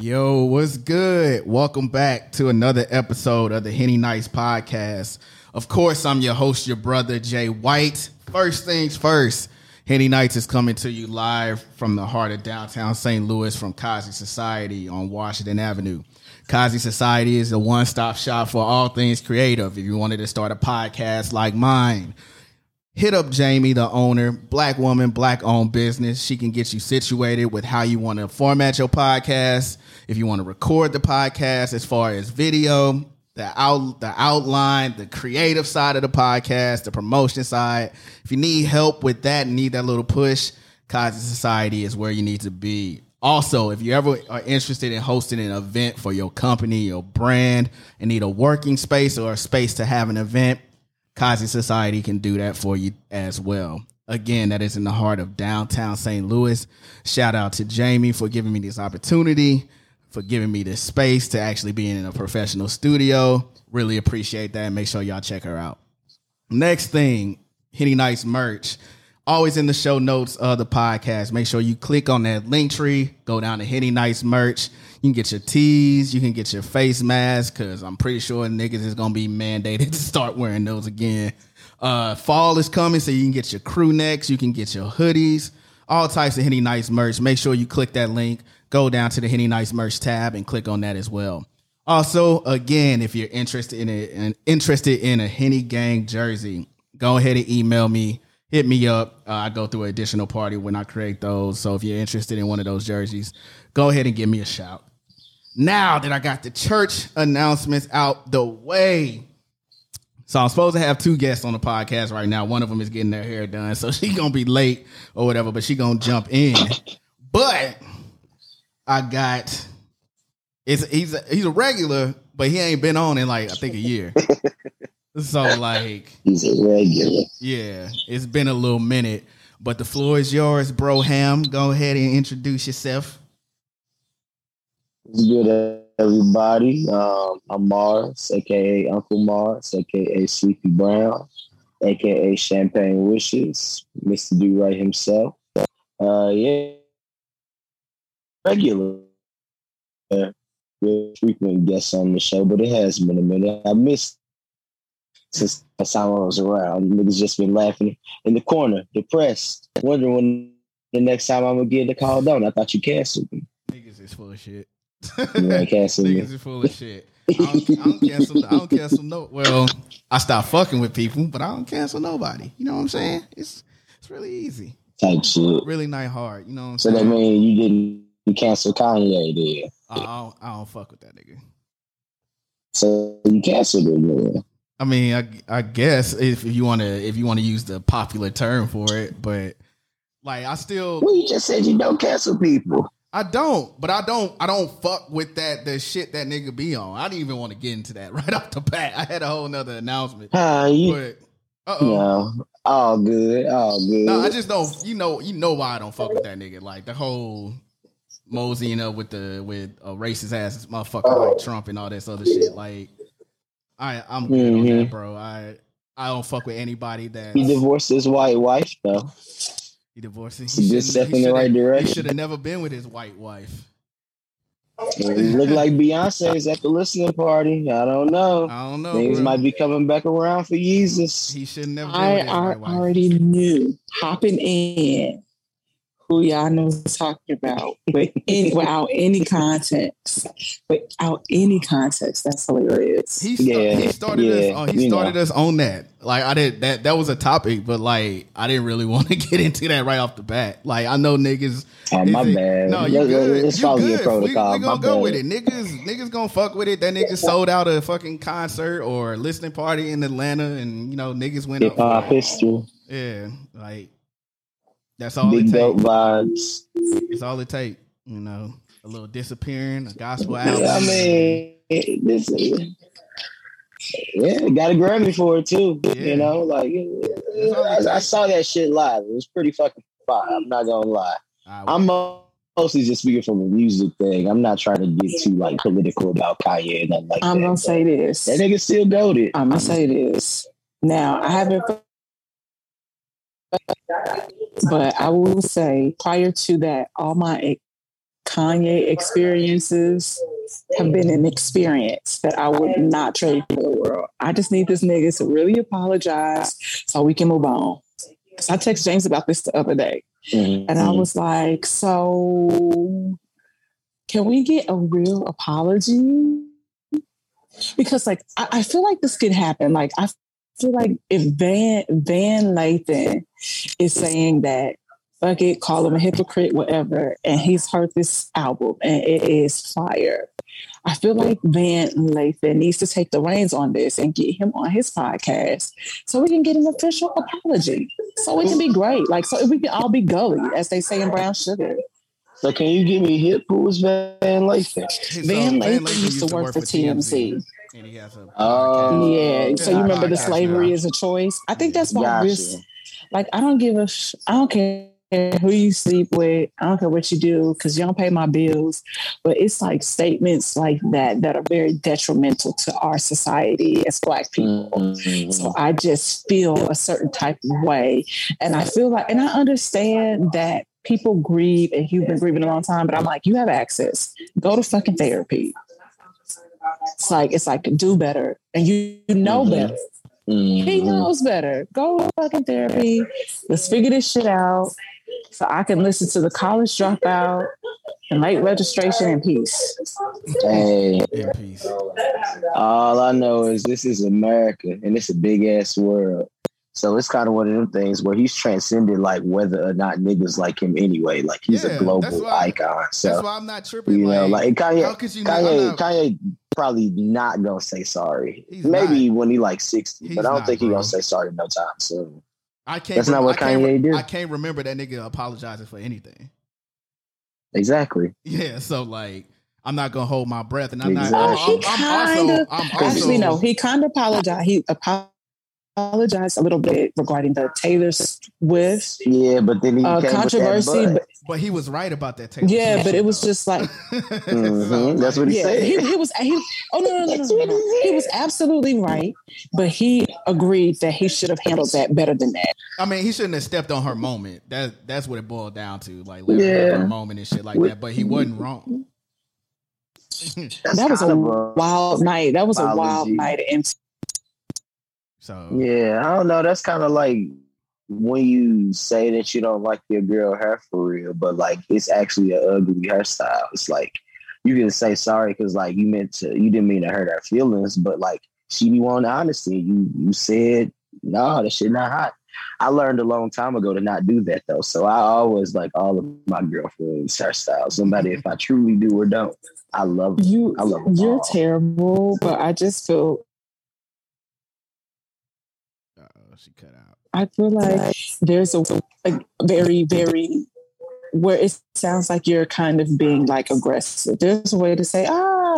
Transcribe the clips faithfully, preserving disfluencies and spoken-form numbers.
Yo, what's good? Welcome back to another episode of the Henny Nights podcast. Of course, I'm your host, your brother, Jay White. First things first, Henny Nights is coming to you live from the heart of downtown Saint Louis from Kazi Society on Washington Avenue. Kazi Society is a one-stop shop for all things creative. If you wanted to start a podcast like mine, hit up Jamie, the owner, black woman, black-owned business. She can get you situated with how you want to format your podcast. If you want to record the podcast as far as video, the out, the outline, the creative side of the podcast, the promotion side. If you need help with that and need that little push, Kazi Society is where you need to be. Also, if you ever are interested in hosting an event for your company, your brand, and need a working space or a space to have an event, Kazi Society can do that for you as well. Again, that is in the heart of downtown Saint Louis. Shout out to Jamie for giving me this opportunity, for giving me this space to actually be in a professional studio. Really appreciate that. Make sure y'all check her out. Next thing, Henny Nights merch. Always in the show notes of the podcast. Make sure you click on that link tree. Go down to Henny Nights merch. You can get your tees. You can get your face mask because I'm pretty sure niggas is going to be mandated to start wearing those again. Uh, fall is coming, so you can get your crew necks. You can get your hoodies. All types of Henny Nights merch. Make sure you click that link. Go down to the Henny Nights merch tab and click on that as well. Also, again, if you're interested in a, interested in a Henny Gang jersey, go ahead and email me. Hit me up. Uh, I go through an additional party when I create those. So if you're interested in one of those jerseys, go ahead and give me a shout. Now that I got the church announcements out the way. So I'm supposed to have two guests on the podcast right now. One of them is getting their hair done. So she's going to be late or whatever, but she's going to jump in. But I got, it's he's a, he's a regular, but he ain't been on in like, I think a year. So like, he's a regular. Yeah, it's been a little minute, but the floor is yours, bro. Ham, go ahead and introduce yourself. It's good, everybody. Um, I'm Mars, aka Uncle Mars, aka Sleepy Brown, aka Champagne Wishes, Mister Do Right himself. Uh, yeah, regular, uh, real frequent guests on the show, but it has been a minute. I missed. Since the time I was around, you niggas just been laughing in the corner, depressed, wondering when the next time I'm gonna get the call down. I thought you canceled me. Niggas is full of shit. You ain't canceled me. Niggas is full of shit. I don't, I don't cancel. I don't cancel no. Well, I stop fucking with people, but I don't cancel nobody. You know what I'm saying? It's it's really easy. Type shit. Really not hard. You know what I'm so saying? So that means you didn't you cancel Kanye then? I don't, I don't fuck with that nigga. So you canceled it, man. I mean, I I guess if you want to if you want to use the popular term for it, but like I still. Well, you just said you don't cancel people. I don't, but I don't I don't fuck with that the shit that nigga be on. I didn't even want to get into that right off the bat. I had a whole nother announcement. Uh, you, but uh oh, no, all good, all good. No, I just don't. You know, you know why I don't fuck with that nigga. Like the whole moseying up with the with a racist ass motherfucker oh. like Trump and all this other shit. Like. I, I'm good mm-hmm. on that, bro. I I don't fuck with anybody that he divorced his white wife, though. He divorced him. He just step in the right direction. He should have never been with his white wife. It look like Beyonce's at the listening party. I don't know. I don't know. Things bro. might be coming back around for Jesus. He should never. I are, already knew hopping in who y'all know was talking about, but any, without any context, without any context, that's hilarious. He, st- yeah, he started yeah, us. Oh, he started know. us on that. Like I did that. That was a topic, but like I didn't really want to get into that right off the bat. Like I know niggas. Oh my it, bad. No, you good. Let's you follow good. your protocol. We, we gonna my go bad. with it. Niggas, niggas gonna fuck with it. That nigga sold out a fucking concert or listening party in Atlanta, and you know niggas went hip hop history. Yeah, like. That's all Big it dope takes. Vibes. It's all it takes. You know, a little disappearing, a gospel album. Yeah, I mean, this yeah, got a Grammy for it too. Yeah. You know, like I, I saw that shit live. It was pretty fucking fire. I'm not gonna lie. I'm mostly just speaking from a music thing. I'm not trying to get too like political about Kanye and nothing like I'm that. I'm gonna say this. That nigga still goated. I'm gonna say this. Now I haven't. But I will say, prior to that, all my Kanye experiences have been an experience that I would not trade for the world. I just need this nigga to really apologize so we can move on. Because I texted James about this the other day. Mm-hmm. And I was like, so can we get a real apology? Because like, I, I feel like this could happen. Like, I feel like if Van, Van Lathan is saying that, fuck it, call him a hypocrite, whatever, and he's heard this album and it is fire. I feel like Van Lathan needs to take the reins on this and get him on his podcast so we can get an official apology. So it can be great. Like, so we can all be gully, as they say in Brown Sugar. So can you give me hip? Who was Van Lathan? Van Lathan, Van Lathan used to work, work for T M Z. And he has a oh, yeah. So you remember the slavery now. Is a choice? I think that's why gotcha. Risk, like, I don't give a sh- I don't care who you sleep with. I don't care what you do because you don't pay my bills. But it's like statements like that that are very detrimental to our society as Black people. Mm-hmm. So I just feel a certain type of way. And I feel like, and I understand that people grieve and you've been grieving a long time, but I'm like, you have access. Go to fucking therapy. It's like, it's like, do better. And you, you know mm-hmm. better. Mm-hmm. He knows better. Go to fucking therapy. Let's figure this shit out so I can listen to The College Dropout and Late Registration in peace. Hey, in peace. All I know is this is America and it's a big ass world. So it's kind of one of them things where he's transcended like whether or not niggas like him anyway. Like he's yeah, a global icon. So that's why I'm not tripping. You know, like, like Kanye, how could you Kanye, not, Kanye probably not gonna say sorry. He's Maybe not. when he like sixty, He's but I don't not, think he's bro. gonna say sorry no time soon. I can't. That's Re- not what I Kanye re- did. I can't remember that nigga apologizing for anything. Exactly. Yeah. So like, I'm not gonna hold my breath, and I'm exactly. not. I'm, I'm, I'm kinda, also. I'm also. Actually, no. He kind of apologized. He apologized. Apologized a little bit regarding the Taylor Swift yeah, but then he uh, came controversy. With that but, but he was right about that Taylor yeah, Swift but it was though. just like mm-hmm. so, that's what he yeah, said. He, he was. He, oh no, no, no, no, no, no! He was absolutely right, but he agreed that he should have handled that better than that. I mean, he shouldn't have stepped on her moment. That that's what it boiled down to, like let yeah. her her moment and shit like that. But he wasn't wrong. That was a, a wild night. That was apology. a wild night at M T V. So yeah, I don't know. That's kind of like when you say that you don't like your girl hair for real, but like it's actually an ugly hairstyle. It's like you can say sorry because like you meant to, you didn't mean to hurt her feelings, but like she be wanting honesty. You you said no, nah, that shit not hot. I learned a long time ago to not do that though. So I always like all of my girlfriends' hairstyles, no matter if I truly do or don't. I love you. I love them you're all. terrible, but I just feel. She cut out. I feel like there's a, a very, very where it sounds like you're kind of being like aggressive. There's a way to say, ah,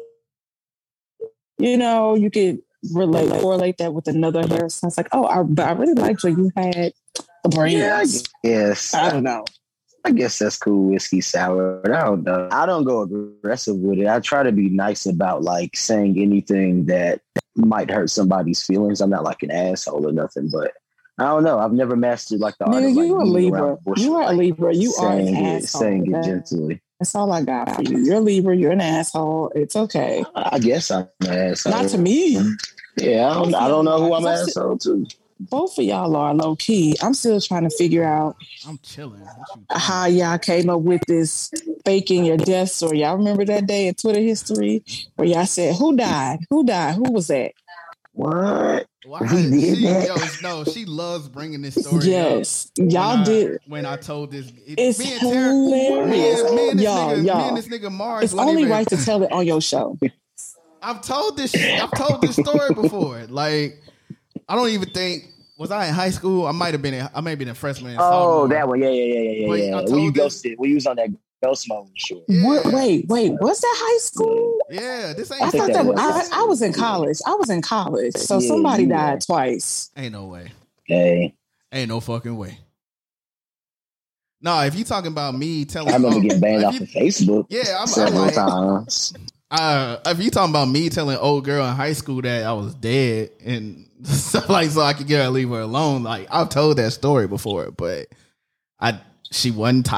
you know, you could relate, correlate that with another hairstyle. It's like, oh, I, but I really liked when you had the braids. Yes, I don't know. I guess that's cool, whiskey sour. I don't know. I don't go aggressive with it. I try to be nice about like saying anything that might hurt somebody's feelings. I'm not like an asshole or nothing, but I don't know. I've never mastered like the art Nigga, of like you a Libra. You are a like, Libra. You are an it, asshole. Saying that, it gently. That's all I got for you. You're a Libra. You're an asshole. It's okay. I guess I'm an asshole. Not to me. Yeah, I don't, I don't know who I'm an asshole to. Both of y'all are low key. I'm still trying to figure out I'm chilling. how y'all came up with this faking your death story. Y'all remember that day in Twitter history where y'all said, who died? Who died? Who was that? What? Why? She, yo, no, she loves bringing this story. Yes, up. y'all when did. I, when I told this, it, it's me and hilarious. Tara, me and this y'all, nigga, y'all. me and this nigga Mars. It's only even, right to tell it on your show. I've told this. I've told this story before. Like, I don't even think. Was I in high school? I might have been. In, I may have been a freshman. Oh, that one. Yeah, yeah, yeah, yeah, Wait, yeah. I When you told this- ghosted, when you was on that ghost mode, sure. Yeah. What, wait, wait. Was that high school? Yeah, this ain't. I thought that that was, was- I, I was in college. I was in college. So Yeah, somebody you died were. twice. Ain't no way. Hey, Ain't no fucking way. No, if you talking about me telling, I remember oh, getting banned if off you- of Facebook Yeah, I'm, I'm several like, times. uh, if you talking about me telling old girl in high school that I was dead and stuff like so I could get her leave her alone, like I've told that story before, but I she wasn't tight.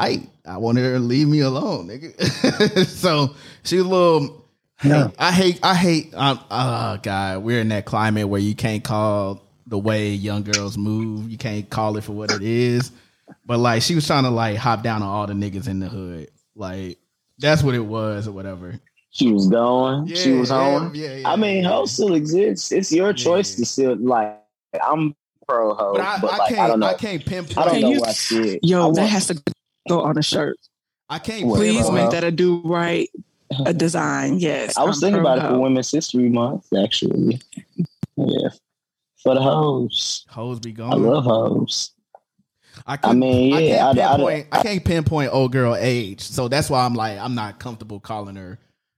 I wanted her to leave me alone, nigga. So she was a little. Yeah. I hate. I hate. Um, oh God, we're in that climate where you can't call the way young girls move. You can't call it for what it is. But like, she was trying to like hop down on all the niggas in the hood. Like that's what it was, or whatever. She was going. Yeah, she was home. Yeah, yeah, yeah, I mean, yeah. hoe still exists. It's your choice Yeah. to still like. I'm pro hoe, But I, but I like can't. I don't know. I can't pinpoint. I don't Can know you- what I said. Yo, I that want- has to go on a shirt. I can't. What, Please pro make hoe? that a do right a design. Yes. I was I'm thinking pro about it for hoe. Women's History Month, actually. Yeah, for the hoes. Hoes be I gone. love hoes. I, I couldn't- mean, I yeah, can't I- I- pinpoint. I, can't pinpoint old girl age, so that's why I'm like, I'm not comfortable calling her.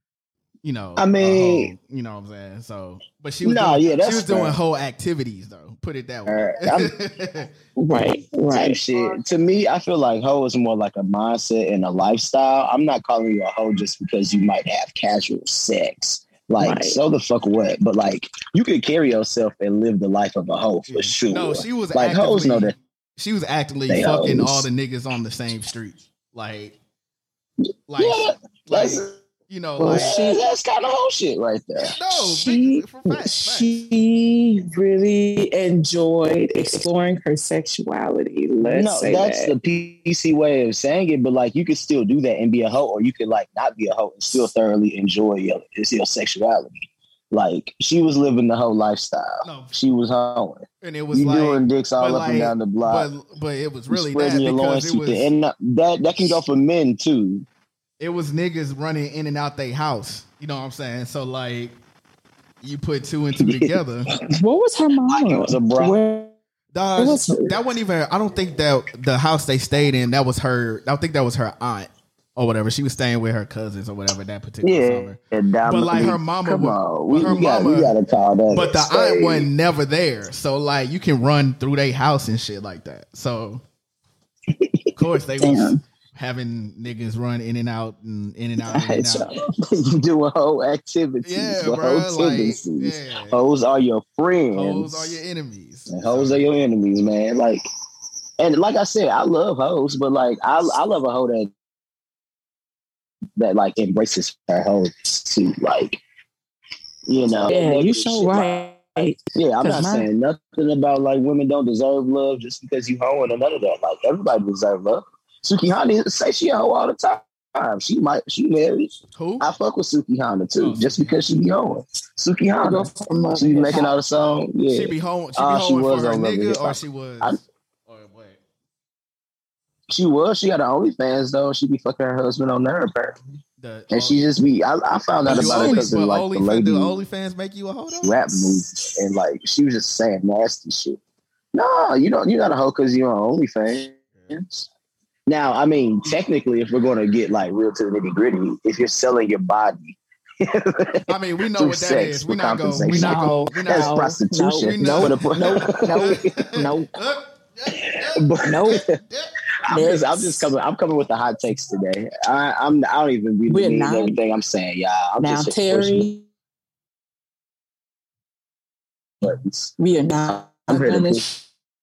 You know, I a mean- hoe, you know what I'm saying. So, but she was No, doing, yeah, that's she was doing fair. whole activities though. Put it that way. Alright, Right, Type right. shit. To me, I feel like hoe is more like a mindset and a lifestyle. I'm not calling you a hoe just because you might have casual sex. Like, Right. so the fuck what? But like, you could carry yourself and live the life of a hoe for Yeah. sure. No, she was Like, actively, hoes know that. She was actively They fucking hoes. all the niggas on the same street. Like, like, Yeah, like that's, you know, Well, like she- that's kind of hoe shit right there. no, she, big, for facts, facts. she really enjoyed exploring her sexuality. Let's no, say that's that. the P C way of saying it. But like, you could still do that and be a hoe, or you could like not be a hoe and still thoroughly enjoy your, your sexuality. Like, she was living the whole lifestyle. No. She was hoeing. And it was You like, doing dicks all but up and like- down the block. but but it was You really spreading that your loins because it too was thin. And that that can go for men too. it was niggas running in and out their house. You know what I'm saying? So like, you put two and two together. What was her mom? It was a bra. Where, Dog, It was- that wasn't even. I don't think that the house they stayed in, that was her. I don't think that was her aunt or whatever. She was staying with her cousins or whatever that particular Yeah, summer. and down But the- like her mama, Come would- on, we, her we got mama- we got to call that. but the a aunt stage. wasn't never there. So like, you can run through their house and shit like that. So of course they was Damn. having niggas run in and out and in and out, I in and hate out. You doing whole activities, Yeah, with bro. whole Like, tendencies. yeah. Hoes are your friends. Hoes are your enemies. And hoes are your enemies, man. Like, and like I said, I love hoes, but like I I love a hoe that that like embraces her hoes too. Like, you know, yeah, you negative so shit. right. Yeah, I'm 'Cause not my- saying nothing about like women don't deserve love just because you hoeing or none of that. Like, everybody deserves love. Suki Honda say she a hoe all the time. She might she married. Who? I fuck with Suki Honda too, Oh, just Suki. because she be hoeing. Suki I go Honda. from a- She be making all the song. Yeah. She be home. She be Uh, she home was for her on Love and nigga, Hip or Hop. she was. I- or what? She was. She got her OnlyFans though. She be fucking her husband on there apparently. The, And she just be. I, I found out do about it only, because of but like only, the lady do OnlyFans make you a hoe though? rap movie, and like she was just saying nasty shit. No, you don't. You're not a hoe because you're on OnlyFans. Now, I mean, technically, if we're going to get like real to the nitty gritty, if you're selling your body, I mean, we know through what that sex is. We for not go. We not compensation. go. We not that's No, prostitution. no, For the- no, no, no. But- No. I'm just, I'm just coming. I'm coming with the hot takes today. I, I'm. I don't even really We're mean not- everything I'm saying, y'all. I'm Now, just Terry, buttons. we are not I'm here to gonna. push.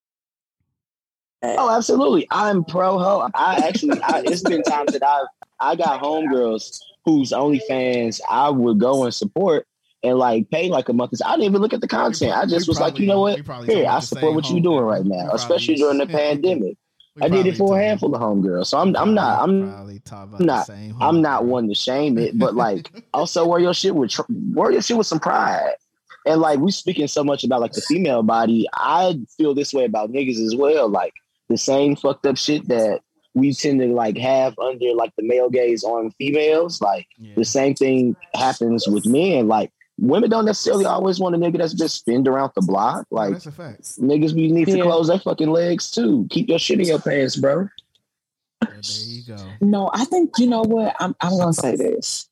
Oh, absolutely. I'm pro ho. I actually, I, it's been times that I've I got homegirls whose OnlyFans I would go and support and like pay like a month. I didn't even look at the content. I just We was like, probably- you know we what? probably Here, talking I about the support same what you're doing homegirl. right We now, probably- especially during the pandemic. we I did probably it for a talking- handful of homegirls, so I'm I'm not I'm probably talk about I'm not- the same I'm not homegirl. one to shame it, but like also wear your shit with tr- wear your shit with some pride. And like we speaking so much about like the female body, I feel this way about niggas as well. Like the same fucked up shit that we tend to like have under like the male gaze on females. Like Yeah. the same thing happens with men. Like women don't necessarily always want a nigga that's just spinned around the block. No, Like that's a fact. niggas, we need to Yeah. close their fucking legs too. Keep your shit in your pants, bro. Yeah, there you go. No, I think you know what. I'm. I'm gonna say this.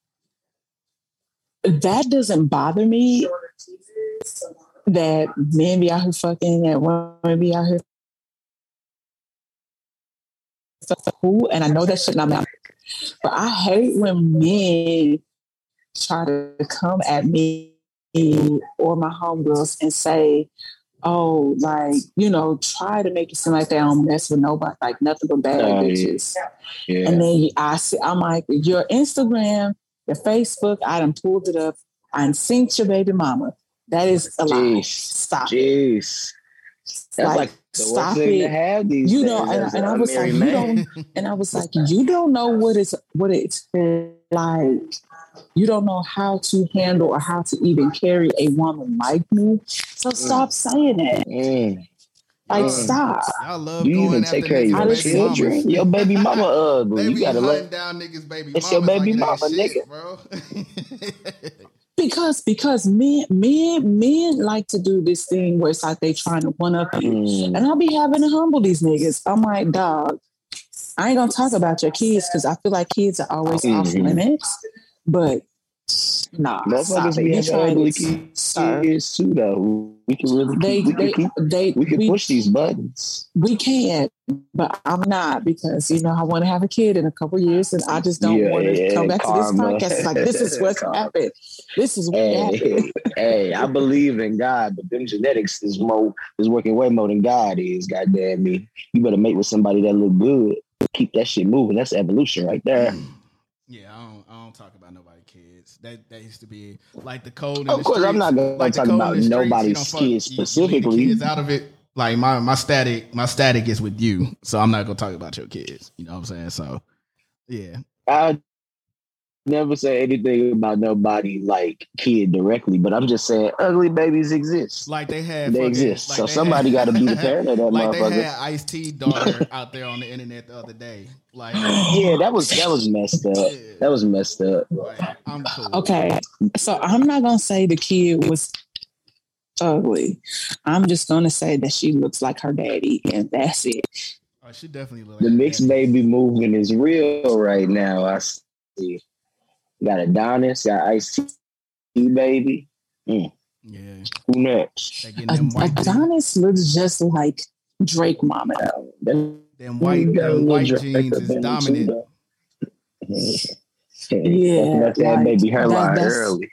That doesn't bother me. That men be out here fucking, that women be out here. Who and I know that shit not matter, but I hate when men try to come at me or my homegirls and say, oh, like, you know, try to make it seem like they don't mess with nobody, like nothing but bad Oh, yeah. bitches. Yeah. And then I see, I'm like, your Instagram, your Facebook, I done pulled it up. I done synced your baby mama. That is a lie. Jeez. Stop. Jeez. That's like, Like, the stop worst thing it. to have these You days know, and, as and a I was like, married you man. don't, and I was like, you don't know what it's what it's like. You don't know how to handle or how to even carry a woman like me. So stop saying it. Mm. Like, Y'all- stop. Y'all love Do you going even after take care of niggas' your just- baby children? mamas. Your baby mama ugly. They You be gotta hunting let. down niggas' baby It's your mamas baby like it ain't mama, shit, bro. Because because men men men like to do this thing where it's like they trying to one up you. Mm. And I'll be having to humble these niggas. I'm like, dog, I ain't gonna talk about your kids because I feel like kids are always off Mhm. limits. But nah, stop Motherfuckers it. be You having trying ugly to sir. kids too, though. We can really They keep, we they can keep, they we can we, push these buttons. we can, but I'm not because you know I want to have a kid in a couple years, and I just don't Yeah, want to yeah, come back karma. to this podcast. It's like this is what's Karma. happened. This is what happened. Hey, hey, I believe in God, but them genetics is more is working way more than God is. Goddamn me, you better mate with somebody that look good. Keep that shit moving. That's evolution right there. Yeah, I don't, I don't talk about nobody's kids. That that used to be like the code. In Of the course, I'm streets, not gonna like the talk code about in the streets, nobody's you don't fuck- kids you- you leave the specifically. kids out of it. Like my my static, my static is with you, so I'm not gonna talk about your kids. You know what I'm saying? So yeah, I never say anything about nobody like kid directly, but I'm just saying ugly babies exist. like they had They fucking- exist. like so they somebody had- got to be the parent of that like motherfucker. they had Ice-T daughter out there on the internet the other day. Like Yeah, that was that was messed up. Yeah. That was messed up. like, I'm cool. Okay, so I'm not gonna say the kid was ugly. I'm just gonna say that she looks like her daddy, and that's it. Oh, she definitely look The like mixed that. baby movement is real right now. I see. Got Adonis, got Ice T baby. Mm. Yeah, Who next? they getting them Ad- white, Adonis looks just like Drake mama though. Them them white, got a them little white Drake jeans up is in it too, dominant. though. Yeah, That's that like, baby hairline that- that's- early.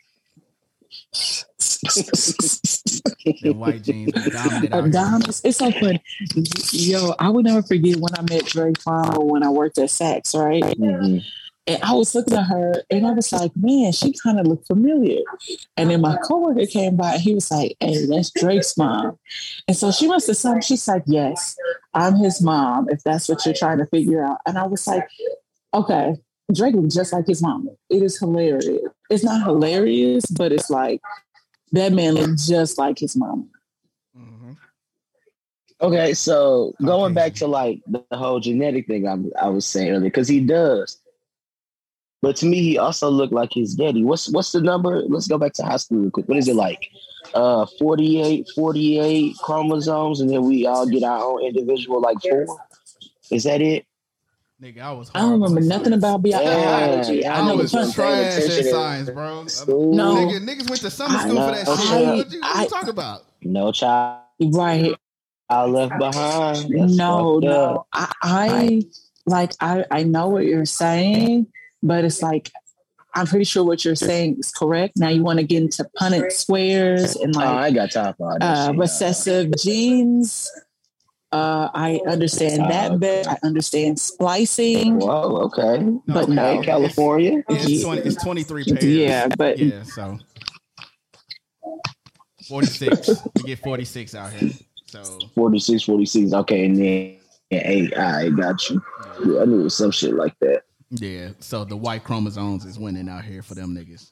Them white jeans be dominant. out here. Adonis, it's so funny. Yo, I would never forget when I met Drake mama when I worked at Saks, right? Mhm. And I was looking at her and I was like, man, she kind of looked familiar. And then my coworker came by and he was like, hey, that's Drake's mom. And so she must have said, she's like, yes, I'm his mom, if that's what you're trying to figure out. And I was like, okay, Drake looks just like his mama. It is hilarious. It's not hilarious, but it's like that man looked just like his mama. Mhm. Okay, so going back Caucasian. to like the whole genetic thing I, I was saying earlier, because he does. But to me, he also looked like his daddy. What's what's the number? Let's go back to high school real quick. What is it like? Uh, forty-eight, forty-eight chromosomes, and then we all get our own individual like four? Is that it? Nigga, I was. I don't horrible remember at nothing science. about biology. Yeah, I I know was the wasn't fun. paying trash at attention in science, bro. school. No. Nigga, niggas went to summer I school for that know. shit. I- what you, what you I- talking about? No child Right. left behind. That's no, fucked up. no. I, I like I, I know what you're saying, but it's like I'm pretty sure what you're saying is correct. Now you want to get into Punnett squares and Oh, like I ain't got time for all that uh, shit, dog. recessive genes. Uh, I understand Oh, that okay. bit. I understand splicing, Whoa, okay. but okay. no. Hey, California. It's, it's, twenty, it's twenty-three pairs. Yeah, but Yeah, so forty-six. We get forty-six out here. So forty-six, forty-six. Okay, and then yeah, eight. I got you. Yeah, I knew it was some shit like that. yeah, so the white chromosomes is winning out here for them niggas.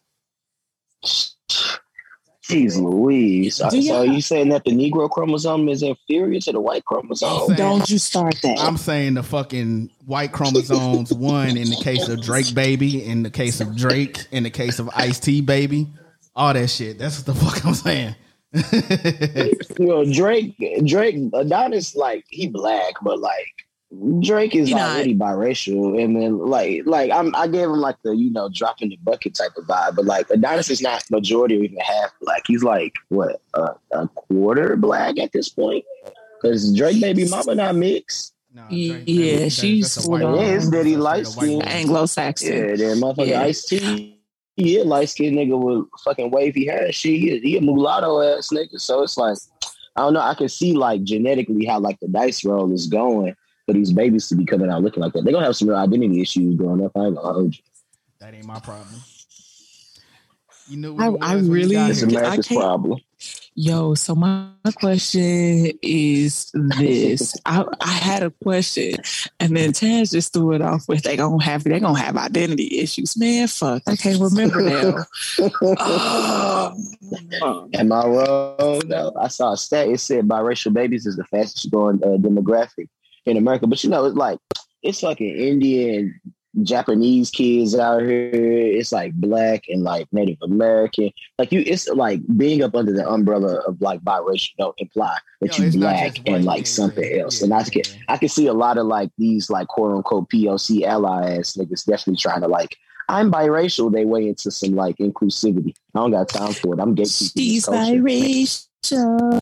Jeez Louise. So, Do so ya- you saying that the Negro chromosome is inferior to the white chromosome? saying- don't you start that. I'm saying the fucking white chromosomes won in the case of Drake baby, in the case of Drake, in the case of Ice-T baby, all that shit. That's what the fuck I'm saying. Well, Drake, Drake, Adonis, like he black, but like Drake is He not. already biracial, and then like, like I'm, I gave him like the you know dropping the bucket type of vibe, but like Adonis is not majority or even half black. He's like what a, a quarter black at this point, because Drake baby mama not mixed. No, Yeah, that's- she's that's a white sort of- woman. Yeah, his daddy That's a light straight white skin. woman. Anglo-Saxon. Yeah, then motherfucker Yeah. Ice-T. He a light skinned nigga with fucking wavy hair. and shit. He, he a mulatto ass nigga. So it's like, I don't know. I can see like genetically how like the dice roll is going for these babies to be coming out looking like that. They're gonna have some real identity issues growing up. I ain't gonna hold you. That ain't my problem. You know I, what I really, it's America's I can't, problem. Yo, so my question is this. I, I had a question and then Taz just threw it off with they gonna have they gonna have identity issues. Man, fuck. I can't remember now. Oh. Am I wrong? No, I saw a stat. It said biracial babies is the fastest growing uh, demographic in America. But you know, it's like it's fucking Indian, Japanese kids out here. It's like black and like Native American. Like you, it's like being up under the umbrella of like biracial don't imply that Yo, you it's not black just and white, like yeah, something yeah, else. yeah, and I yeah, can yeah. I can see a lot of like these like quote unquote P O C ally ass niggas definitely trying to like I'm biracial. They way into some like inclusivity. I don't got time for it. I'm gatekeeping this She's culture. biracial.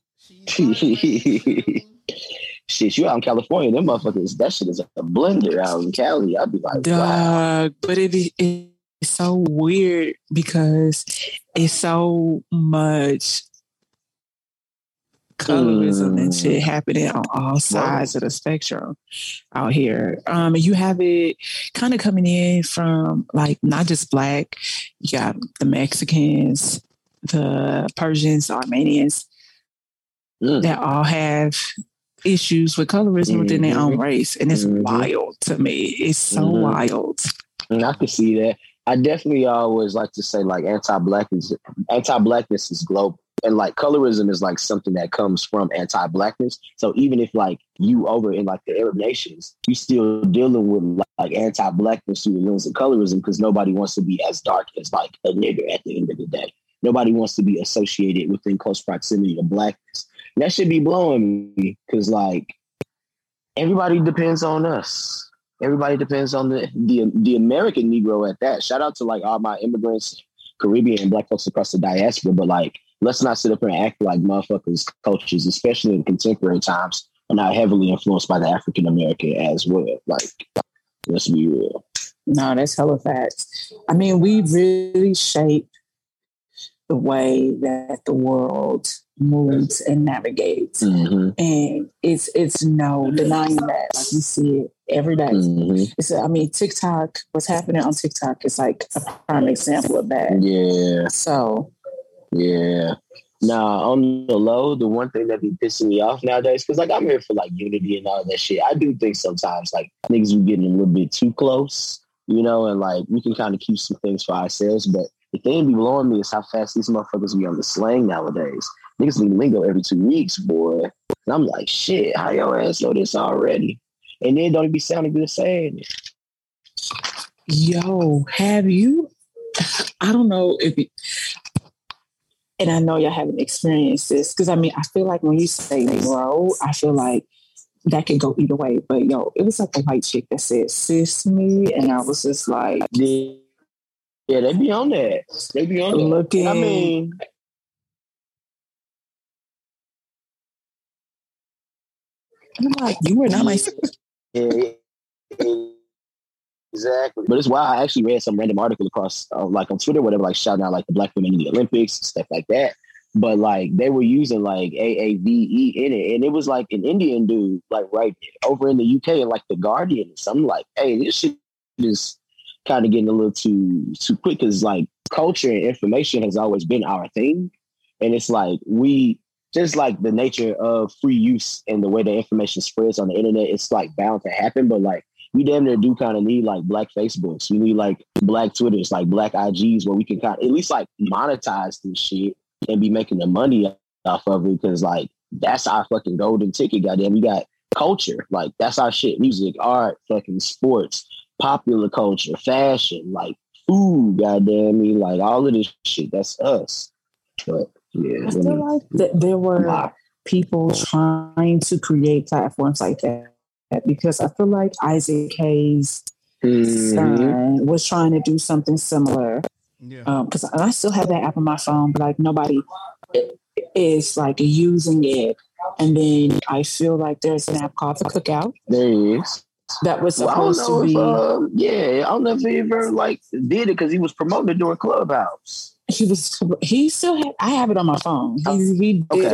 Shit, you out in California, them motherfuckers, that shit is a blender out in Cali. I'd be like, Dog, wow. but it, it it's so weird because it's so much colorism mm. and shit happening on all sides wow. of the spectrum out here. Um, and you have it kind of coming in from like not just black, you got the Mexicans, the Persians, Armenians mm. that all have issues with colorism mm-hmm. within their own race. And it's mm-hmm. wild to me. It's so mm-hmm. wild. And I can see that. I definitely always like to say like anti-blackness, anti-blackness is global. And like colorism is like something that comes from anti-blackness. So even if like you over in like the Arab nations, you still dealing with like, like anti-blackness through the lens of colorism because nobody wants to be as dark as like a nigger at the end of the day. Nobody wants to be associated within close proximity to blackness. And that should be blowing me because like everybody depends on us. Everybody depends on the, the the American Negro at that. Shout out to like all my immigrants, Caribbean and black folks across the diaspora. But like, let's not sit up here and act like motherfuckers' cultures, especially in contemporary times, are not heavily influenced by the African American as well. Like, let's be real. No, that's hella facts. I mean, we really shape the way that the world moves and navigates. Mm-hmm. And it's it's no denying that. Like we see it every day. Mm-hmm. It's I mean, TikTok, what's happening on TikTok is like a prime example of that. Yeah. So yeah. Nah, on the low, the one thing that be pissing me off nowadays, because like I'm here for like unity and all that shit. I do think sometimes like niggas be getting a little bit too close, you know, and like we can kind of keep some things for ourselves, but the thing be blowing me is how fast these motherfuckers be on the slang nowadays. Niggas need lingo every two weeks, boy. And I'm like, shit, how your ass know this already? And then don't even be sounding good saying it. Yo, have you? I don't know if you, and I know y'all haven't experienced this, because I mean, I feel like when you say bro, I feel like that could go either way. But yo, it was like a white chick that said sis to me, and I was just like, yeah. Yeah, they be on that. They be on looking. That. I mean, I'm like, you were not my. Yeah, exactly. But it's why I actually read some random article across, uh, like on Twitter, whatever, like shouting out like the black women in the Olympics and stuff like that. But like they were using like A A V E in it, and it was like an Indian dude, like right over in the U K, and like the Guardian. So I'm like, hey, this shit is kind of getting a little too too quick because like culture and information has always been our thing, and it's like we just like the nature of free use and the way the information spreads on the internet. It's like bound to happen, but like we damn near do kind of need like black Facebooks. We need like black Twitters, like black I Gs, where we can kind of at least like monetize this shit and be making the money off of it because like that's our fucking golden ticket. Goddamn, we got culture, like that's our shit: music, art, fucking sports, popular culture, fashion, like food, goddamn me, like all of this shit, that's us. But yeah, I feel me, like th- there were nah. people trying to create platforms like that because I feel like Isaac Hayes' mm-hmm. son was trying to do something similar. Yeah, because um, I still have that app on my phone, but like nobody is like using it. And then I feel like there's an app called The Cookout. There is. That was supposed well, to be. If, uh, yeah, I don't know if he ever like did it because he was promoting it during Clubhouse. He was. He still had. I have it on my phone. He he did okay, it.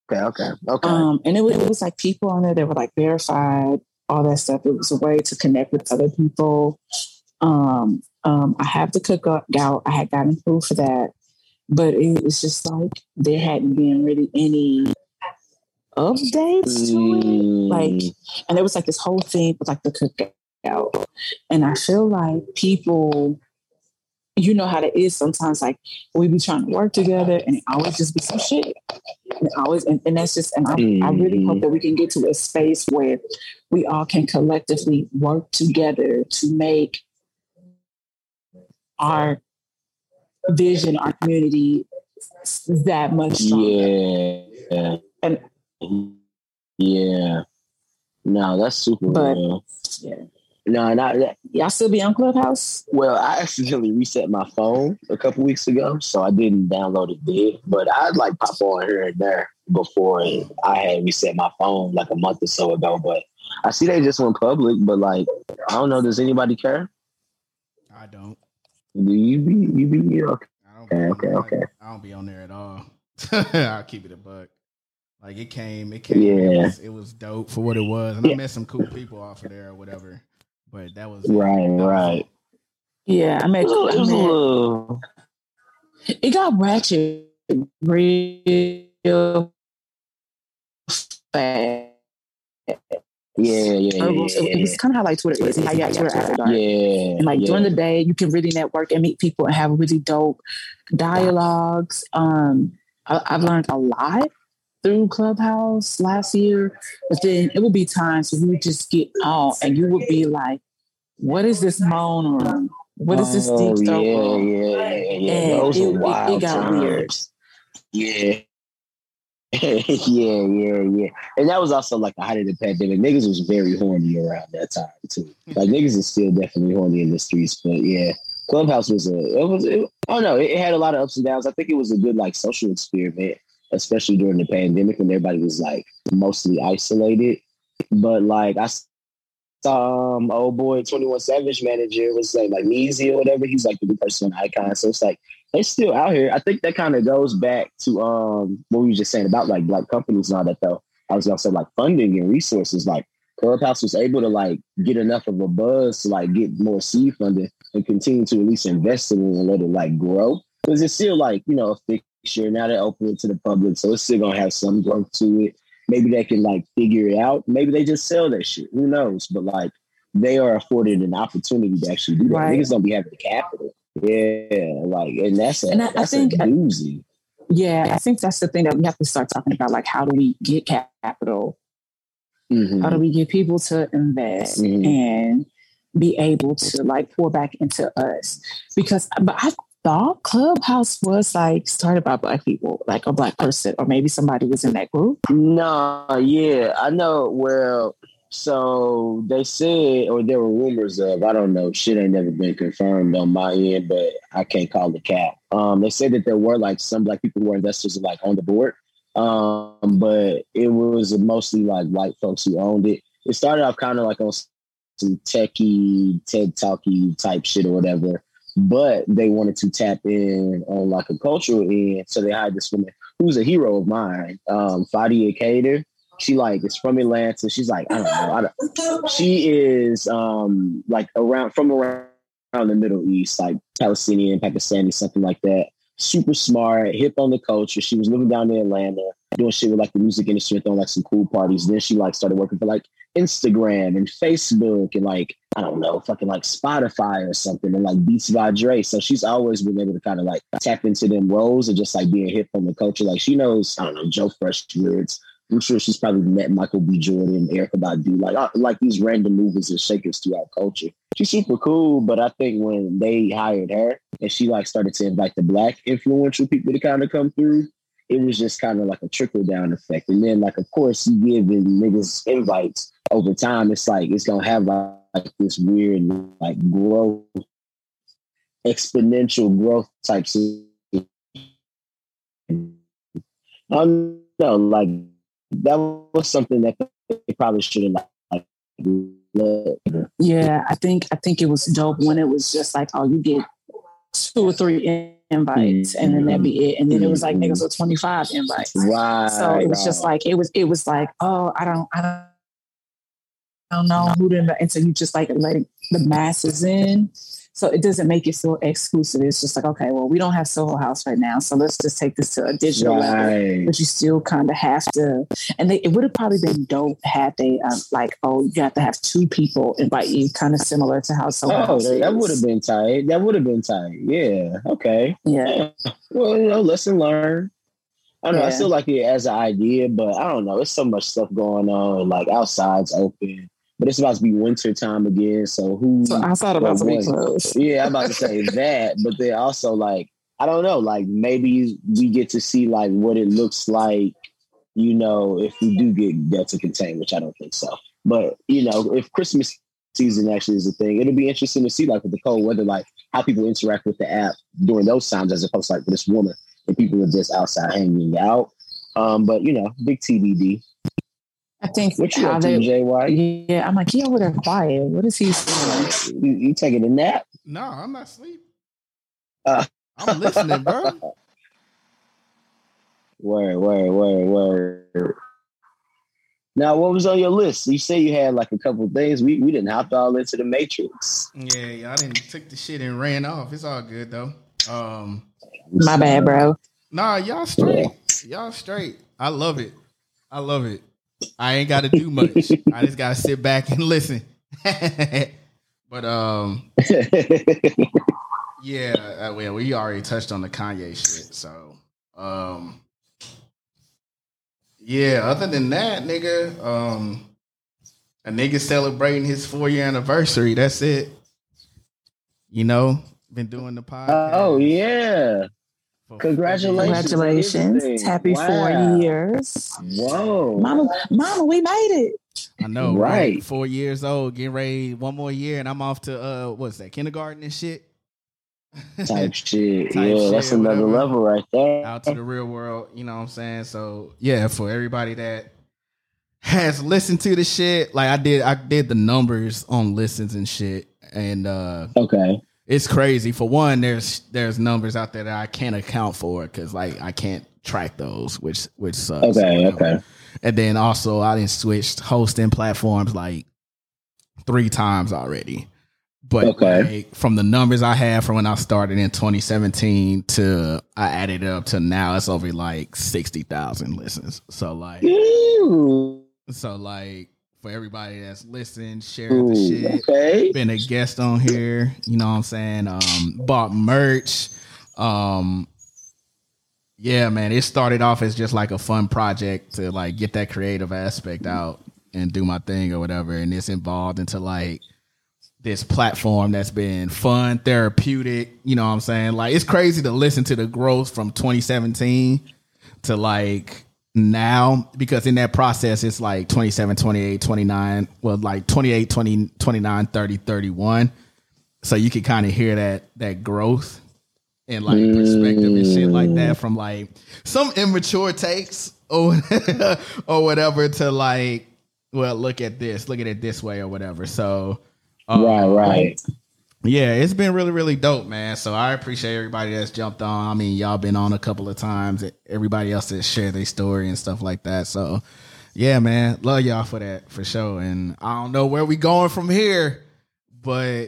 Okay, okay, okay. Um, and it was, it was like people on there that were like verified, all that stuff. It was a way to connect with other people. Um, um, I have the cookout. I had gotten approved for that, but it was just like there hadn't been really any updates to it. Like, and there was like this whole thing with like the cookout, and I feel like people, you know how that is sometimes. Like we be trying to work together, and it always just be some shit. And always, and, and that's just, and I, mm-hmm. I really hope that we can get to a space where we all can collectively work together to make our vision, our community, that much stronger. Yeah, and yeah, no, that's super. But real. yeah. No, not that. Y'all still be on Clubhouse? Well, I accidentally reset my phone a couple weeks ago, so I didn't download it then. But I'd like pop on here and there before I had reset my phone like a month or so ago. But I see they just went public. But like, I don't know. Does anybody care? I don't. Do you be? You be? Okay. I don't be okay. Okay. Like, I don't be on there at all. I'll keep it a buck. Like it came. It came. Yeah. It was, it was dope for what it was, and yeah. I met some cool people off of there or whatever. But that was right, that right. Was, yeah, I met. I met it got ratchet real fast. Yeah, yeah, yeah. It was, it was kind of how like Twitter is. How you got Twitter after dark. Yeah, and like yeah. during the day, you can really network and meet people and have really dope dialogues. Um, I, I've learned a lot through Clubhouse last year, but then it would be times when you would just get on and you would be like, what is this moan room? What is this oh, deep throat yeah, room? Yeah, yeah, yeah. And Those it, were wild it, it got times. weird. Yeah. yeah, yeah, yeah. And that was also like the height of the pandemic. Niggas was very horny around that time too. Like niggas is still definitely horny in the streets, but yeah. Clubhouse was a, it was, it, I don't know, it, it had a lot of ups and downs. I think it was a good like social experiment, especially during the pandemic when everybody was like mostly isolated. But like I saw um old boy twenty-one Savage manager was like like Meezy or whatever. He's like the new person icon. So it's like they're still out here. I think that kind of goes back to um what we were just saying about like black companies and all that though. I was gonna say like funding and resources. Like Clubhouse was able to like get enough of a buzz to like get more seed funding and continue to at least invest in it and let it like grow. Because it's still like, you know, a fixture. Now they open it to the public, so it's still gonna have some growth to it. Maybe they can like figure it out. Maybe they just sell that shit. Who knows? But like they are afforded an opportunity to actually do that. Right. Niggas don't be having the capital. Yeah, like, and that's a, and I, that's I think, a doozy. Yeah, I think that's the thing that we have to start talking about. Like, how do we get capital? Mm-hmm. How do we get people to invest mm-hmm. and be able to like pour back into us? Because, but I thought Clubhouse was like started by Black people, like a Black person, or maybe somebody was in that group. No, yeah, I know. Well, so they said, or there were rumors of, I don't know, shit ain't never been confirmed on my end, but I can't call the cap. Um, they said that there were like some Black people who were investors like on the board, um, but it was mostly like white folks who owned it. It started off kind of like on some techie, TED Talky type shit or whatever, but they wanted to tap in on like a cultural end, so they hired this woman who's a hero of mine, um, Fadia Kader. She like is from Atlanta. She's like, I don't know. I don't, she is um like around from around, around the Middle East, like Palestinian, Pakistani, something like that. Super smart, hip on the culture. She was living down in Atlanta, doing shit with like the music industry, throwing like some cool parties. Then she like started working for like Instagram and Facebook and like, I don't know, fucking like Spotify or something and like Beats by Dre. So she's always been able to kind of like tap into them roles and just like being hip on the culture. Like she knows, I don't know, Joe Freshgoods. I'm sure she's probably met Michael B. Jordan, Erykah Badu, like like these random movers and shakers throughout culture. She's super cool, but I think when they hired her and she like started to invite the Black influential people to kind of come through, it was just kind of like a trickle down effect. And then like, of course, you giving niggas invites over time. It's like it's gonna have like, like this weird like growth, exponential growth type of. I don't know, like. That was something that they probably should have like. Yeah, I think I think it was dope when it was just like, oh, you get two or three invites, and then that'd be it. And then it was like niggas with twenty-five invites. Right. So it was just like it was. It was like, oh, I don't, I don't, I don't know who to invite. And so you just like letting the masses in. So it doesn't make it feel exclusive. It's just like, okay, well, we don't have Soho House right now, so let's just take this to a digital Right. level. But you still kind of have to. And they, it would have probably been dope had they um, like, oh, you have to have two people invite you, kind of similar to how Soho Oh, House that, that is. would have been tight. That would have been tight. Yeah. Okay. Yeah. Well, you know, lesson learned. I don't know. I Yeah. still like it as an idea, but I don't know. It's so much stuff going on. Like outside's open, but it's about to be winter time again. So who? So outside about to be what- closed. Yeah, I'm about to say that, but then also like I don't know. Like maybe we get to see like what it looks like. You know, if we do get Delta contained, which I don't think so. But you know, if Christmas season actually is a thing, it'll be interesting to see like with the cold weather, like how people interact with the app during those times, as opposed to like with this woman and people are just outside hanging out. Um, but you know, big T B D. I think What you how up to, they. J Y? Yeah, I'm like, he over there quiet. What is he saying? You, you taking a nap? No, I'm not asleep. Uh. I'm listening, bro. Word, word, word, word. Now, what was on your list? You say you had like a couple things. We we didn't hop all into the Matrix. Yeah, yeah, I didn't took the shit and ran off. It's all good though. Um, My bad, bro. nah, y'all straight. Y'all straight. I love it. I love it. I ain't got to do much. I just got to sit back and listen. But um, yeah, uh, well, we already touched on the Kanye shit. So um, yeah. Other than that, nigga, um, a nigga celebrating his four year anniversary. That's it. You know, been doing the podcast. Oh yeah. for Congratulations. Congratulations. Happy Wow. four years. Whoa. Mama, mama, we made it. I know, Right. right? Four years old, getting ready one more year, and I'm off to uh, what's that, kindergarten and shit. Type shit. Type yeah, shit, that's another whatever. level right there. Out to the real world, you know what I'm saying? So yeah, for everybody that has listened to the shit, like I did, I did the numbers on listens and shit, and uh, Okay. it's crazy. For one, there's there's numbers out there that I can't account for because like I can't track those, which which sucks. Okay. Whatever. Okay. And then also I didn't switch hosting platforms like three times already. But Okay. like, from the numbers I have from when I started in twenty seventeen to I added it up to now, it's over like sixty thousand listens. So like, Ooh. so like for everybody that's listened, shared the Ooh, shit, okay. been a guest on here, you know what I'm saying? Um, bought merch. Um, yeah, man, it started off as just like a fun project to like get that creative aspect out and do my thing or whatever. And it's evolved into like this platform that's been fun, therapeutic, you know what I'm saying? Like it's crazy to listen to the growth from twenty seventeen to like now, because in that process it's like twenty-seven, twenty-eight, twenty-nine, well like twenty-eight, twenty, twenty-nine, thirty, thirty-one. So you can kind of hear that that growth and like perspective and shit like that from like some immature takes or or whatever to like, well, look at this, look at it this way or whatever. So um, Right. Right. yeah, it's been really, really dope, man. So I appreciate everybody that's jumped on. I mean, y'all been on a couple of times. Everybody else that shared their story and stuff like that. So yeah, man, love y'all for that, for sure. And I don't know where we going from here, but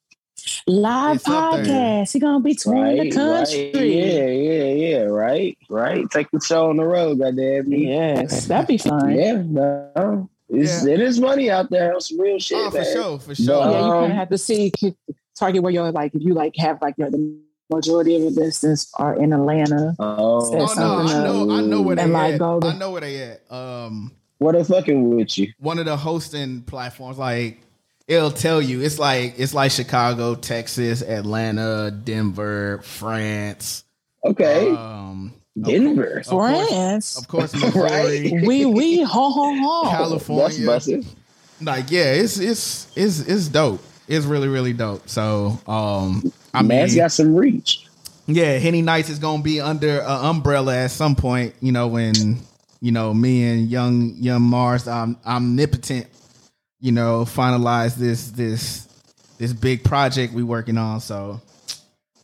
Live It's up there. podcast. He gonna be touring Right, the right, country. yeah, yeah, yeah, right, right. Take the show on the road, goddamn me. Yes, that'd be fun. Yeah, no, it's, Yeah. it is money out there on some real shit, oh, for man. sure, for But, sure. Yeah, you kind Um, of have to see target where you're like if you like have like your the majority of your business are in Atlanta. Oh, Oh no, something I know, I know where they And, like, at. go to- I know where they at. Um, what they fucking with you? one of the hosting platforms, like it'll tell you, it's like it's like Chicago, Texas, Atlanta, Denver, France. Okay, Um, Denver. Of course, France. of course, Missouri, We we ho ho ho. That's California. busted. Like, yeah, it's it's it's it's dope. It's really really dope. So, um, I Man's mean, got some reach. yeah, Henny Nights is gonna be under an umbrella at some point. You know, when you know me and young young Mars, um, omnipotent, you know, finalize this this this big project we working on. So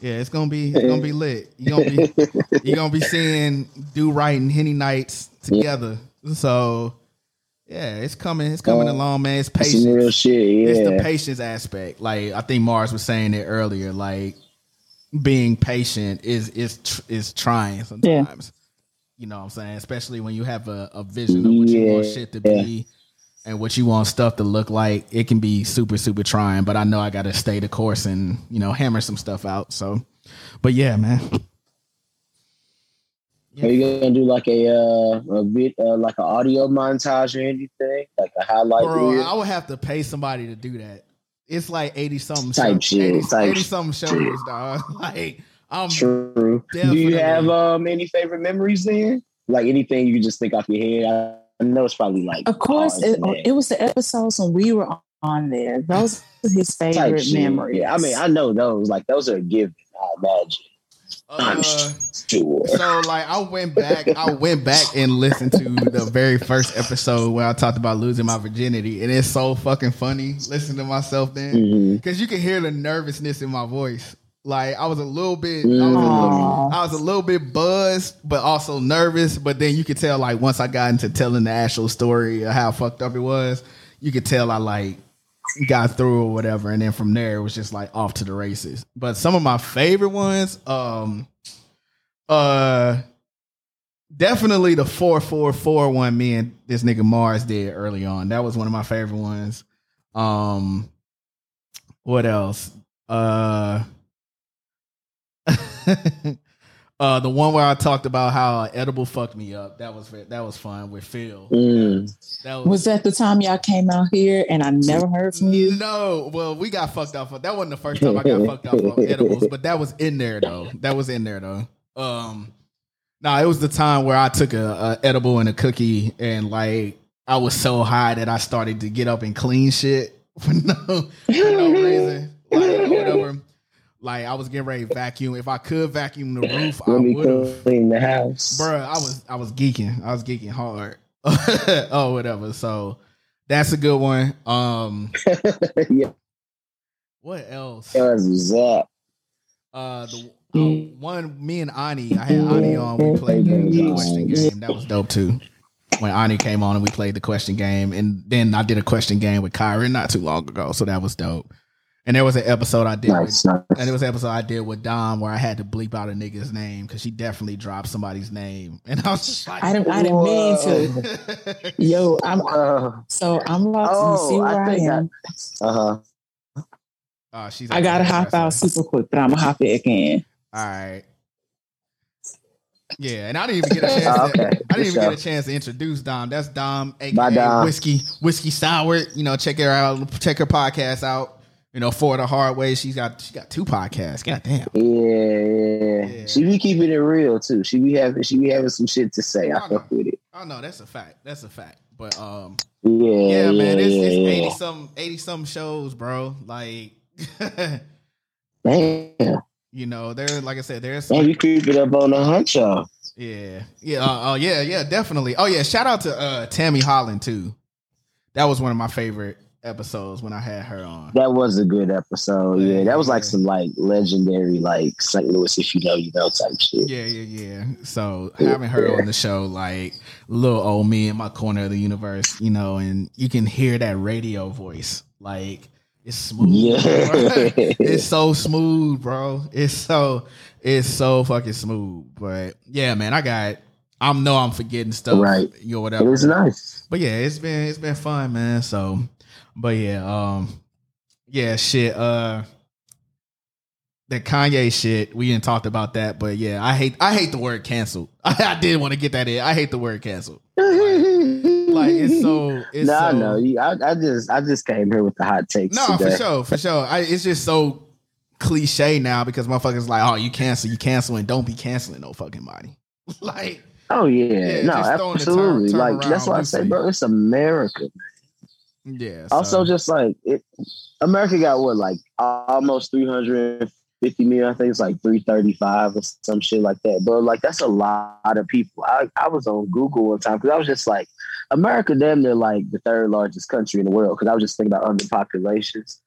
Yeah, it's gonna be it's gonna be lit. You're gonna be you're gonna be seeing Do Right and Henny Nights together. Yeah. So yeah, it's coming. It's coming uh, along, man. It's patience. Some real shit. Yeah. It's the patience aspect. Like I think Mars was saying it earlier. Like being patient is is tr- is trying sometimes. Yeah. You know what I'm saying? Especially when you have a, a vision of what yeah. you want shit to be and what you want stuff to look like. It can be super super trying. But I know I got to stay the course and you know hammer some stuff out. So, but yeah, man. Yeah. Are you gonna do like a uh, a bit uh, like an audio montage or anything, like a highlight? Bro, reel? I would have to pay somebody to do that. It's like eighty something type shows, shit, eighty, type eighty something shows, dog. Like I'm true. Do you have um any favorite memories then? Like anything you can just think off your head? I know it's probably like. Of course, it, it was the episodes when we were on there. Those were his favorite memories. Yeah, I mean, I know those. Like those are a given. I imagine. Uh, sure. So like I went back, I went back and listened to the very first episode where I talked about losing my virginity, and it's so fucking funny listening to myself then because mm-hmm. you can hear the nervousness in my voice. Like I was a little bit, mm. I, was a little, I was a little bit buzzed, but also nervous. But then you could tell like once I got into telling the actual story of how fucked up it was, you could tell I like. got through or whatever, and then from there it was just like off to the races. But some of my favorite ones, um, uh, definitely the four four four one me and this nigga Mars did early on. That was one of my favorite ones. Um, what else? Uh, uh, the one where I talked about how edible fucked me up. That was that was fun with Phil. Mm. That was, was that the time y'all came out here and I never heard from you? No, well, we got fucked up. That wasn't the first time I got fucked up on edibles, but that was in there though. That was in there though. Um, no, it was the time where I took a, a edible and a cookie, and like I was so high that I started to get up and clean shit for no, for no reason, like whatever. Like I was getting ready to vacuum. If I could vacuum the roof, I would have clean the house, bro. I was I was geeking. I was geeking hard. Oh, whatever. So that's a good one. Um, yeah. What else? What's that? Uh, the uh, one me and Ani, I had Ani on. We played the question game. That was dope too. When Ani came on and we played the question game, and then I did a question game with Kyron not too long ago. So that was dope. And there was an episode I did, nice, with, nice. and there was an episode I did with Dom where I had to bleep out a nigga's name because she definitely dropped somebody's name, and I was just like, I didn't, I didn't mean to. Yo, I'm uh, so I'm about oh, to see where I, I am. Uh huh. Uh, she's. I gotta hop out super quick, but I'm gonna hop back in. All right. Yeah, and I didn't even get a chance. To, okay. I didn't even get a chance to introduce Dom. That's Dom, aka Bye, Dom. Whiskey Whiskey Sour. You know, check her out. Check her podcast out. You know, For the Hard Way, she's got she got two podcasts. God damn. Yeah, yeah. She be keeping it real too. She be having she be having some shit to say. I, I fuck with it. Oh no, that's a fact. That's a fact. But um, yeah, yeah, man, yeah, it's, yeah, it's yeah. eighty some eighty some shows, bro. Like, damn. You know, there, like I said, there's. Man, you creep it up on the hunch, y'all. Yeah, yeah, oh uh, uh, yeah, yeah, definitely. Oh yeah, shout out to uh, Tammy Holland too. That was one of my favorite episodes when I had her on. That was a good episode. Yeah, yeah, that was like yeah. some like legendary like Saint Louis if you know you know type shit. Yeah, yeah, yeah. So having her yeah. on the show, like little old me in my corner of the universe, you know, and you can hear that radio voice. Like it's smooth. Yeah. It's so smooth, bro. It's so it's so fucking smooth. But yeah, man, I got I know I'm forgetting stuff. Right. You know, whatever. It was nice. But yeah, it's been it's been fun, man. So But yeah, um, yeah, shit. Uh, the Kanye shit. We didn't talk about that, but yeah, I hate. I hate the word canceled. I, I did want to get that in. I hate the word canceled. Like, like it's so. It's no, so, no. I, I just, I just came here with the hot takes. No, today. for sure, for sure. I, it's just so cliche now because motherfuckers like, oh, you cancel, you canceling. Don't be canceling no fucking body. Like, oh yeah, yeah no, absolutely. Turn, turn like that's why I say, bro, it's America. Yeah. Also, so. just like it, America got what, like almost three hundred fifty million. I think it's like three thirty-five or some shit like that. But like, that's a lot of people. I, I was on Google one time because I was just like, America, damn near like the third largest country in the world. Because I was just thinking about underpopulations.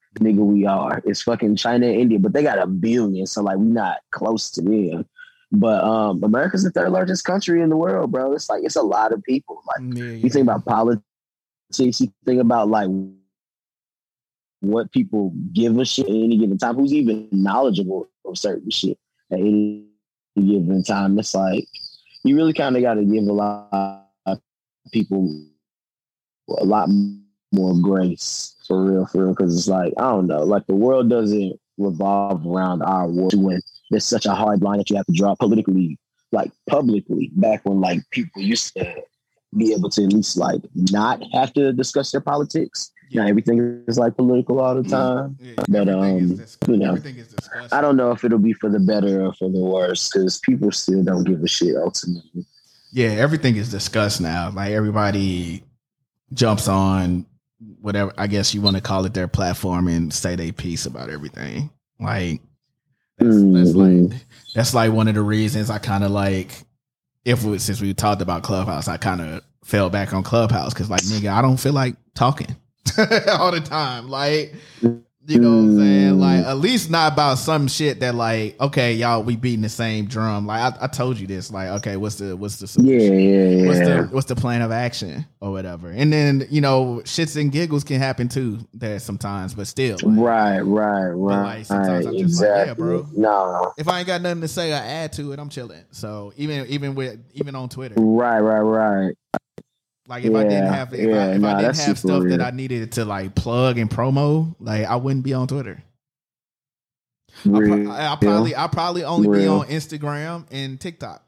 nigga we are. It's fucking China and India, but they got a billion, so like we not close to them. But um, America's the third largest country in the world, bro. It's like it's a lot of people. Like Yeah, yeah. you think about politics, you think about like what people give a shit at any given time. Who's even knowledgeable of certain shit at any given time? It's like you really kind of got to give a lot of people a lot more grace for real, for real. Because it's like I don't know, like the world doesn't revolve around our war when there's such a hard line that you have to draw politically, like publicly. Back when like people used to be able to at least like not have to discuss their politics. Yeah. Now everything is like political all the time. Yeah. But um, dis- you know, I don't know if it'll be for the better or for the worse because people still don't give a shit ultimately. Yeah, everything is discussed now. Like everybody jumps on whatever I guess you want to call it their platform and say they piece about everything. Like that's, mm-hmm. that's like that's like one of the reasons I kind of like if we, since we talked about Clubhouse, I kind of fell back on Clubhouse because like nigga, I don't feel like talking all the time. Like you know what I'm saying? Like at least not about some shit that like okay, y'all we beating the same drum. Like I, I told you this. Like okay, what's the what's the solution? Yeah, yeah, yeah. What's the what's the plan of action or whatever? And then you know shits and giggles can happen too there sometimes, but still. Like, right, right, right. Like, sometimes I'm just exactly. like, yeah, bro. No. If I ain't got nothing to say or add to it, I'm chilling. So even even with even on Twitter. Right, right, right. Like if yeah, I didn't have if, yeah, I, if nah, I didn't have stuff real. that I needed to like plug and promo, like I wouldn't be on Twitter. I, pro- I probably I probably only real. be on Instagram and TikTok.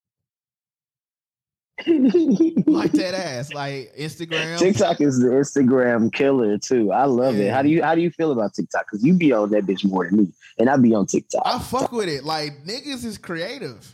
Like that ass, like Instagram. TikTok is the Instagram killer too. I love yeah. it. How do you how do you feel about TikTok? Because you be on that bitch more than me, and I be on TikTok. I fuck with it. Like niggas is creative.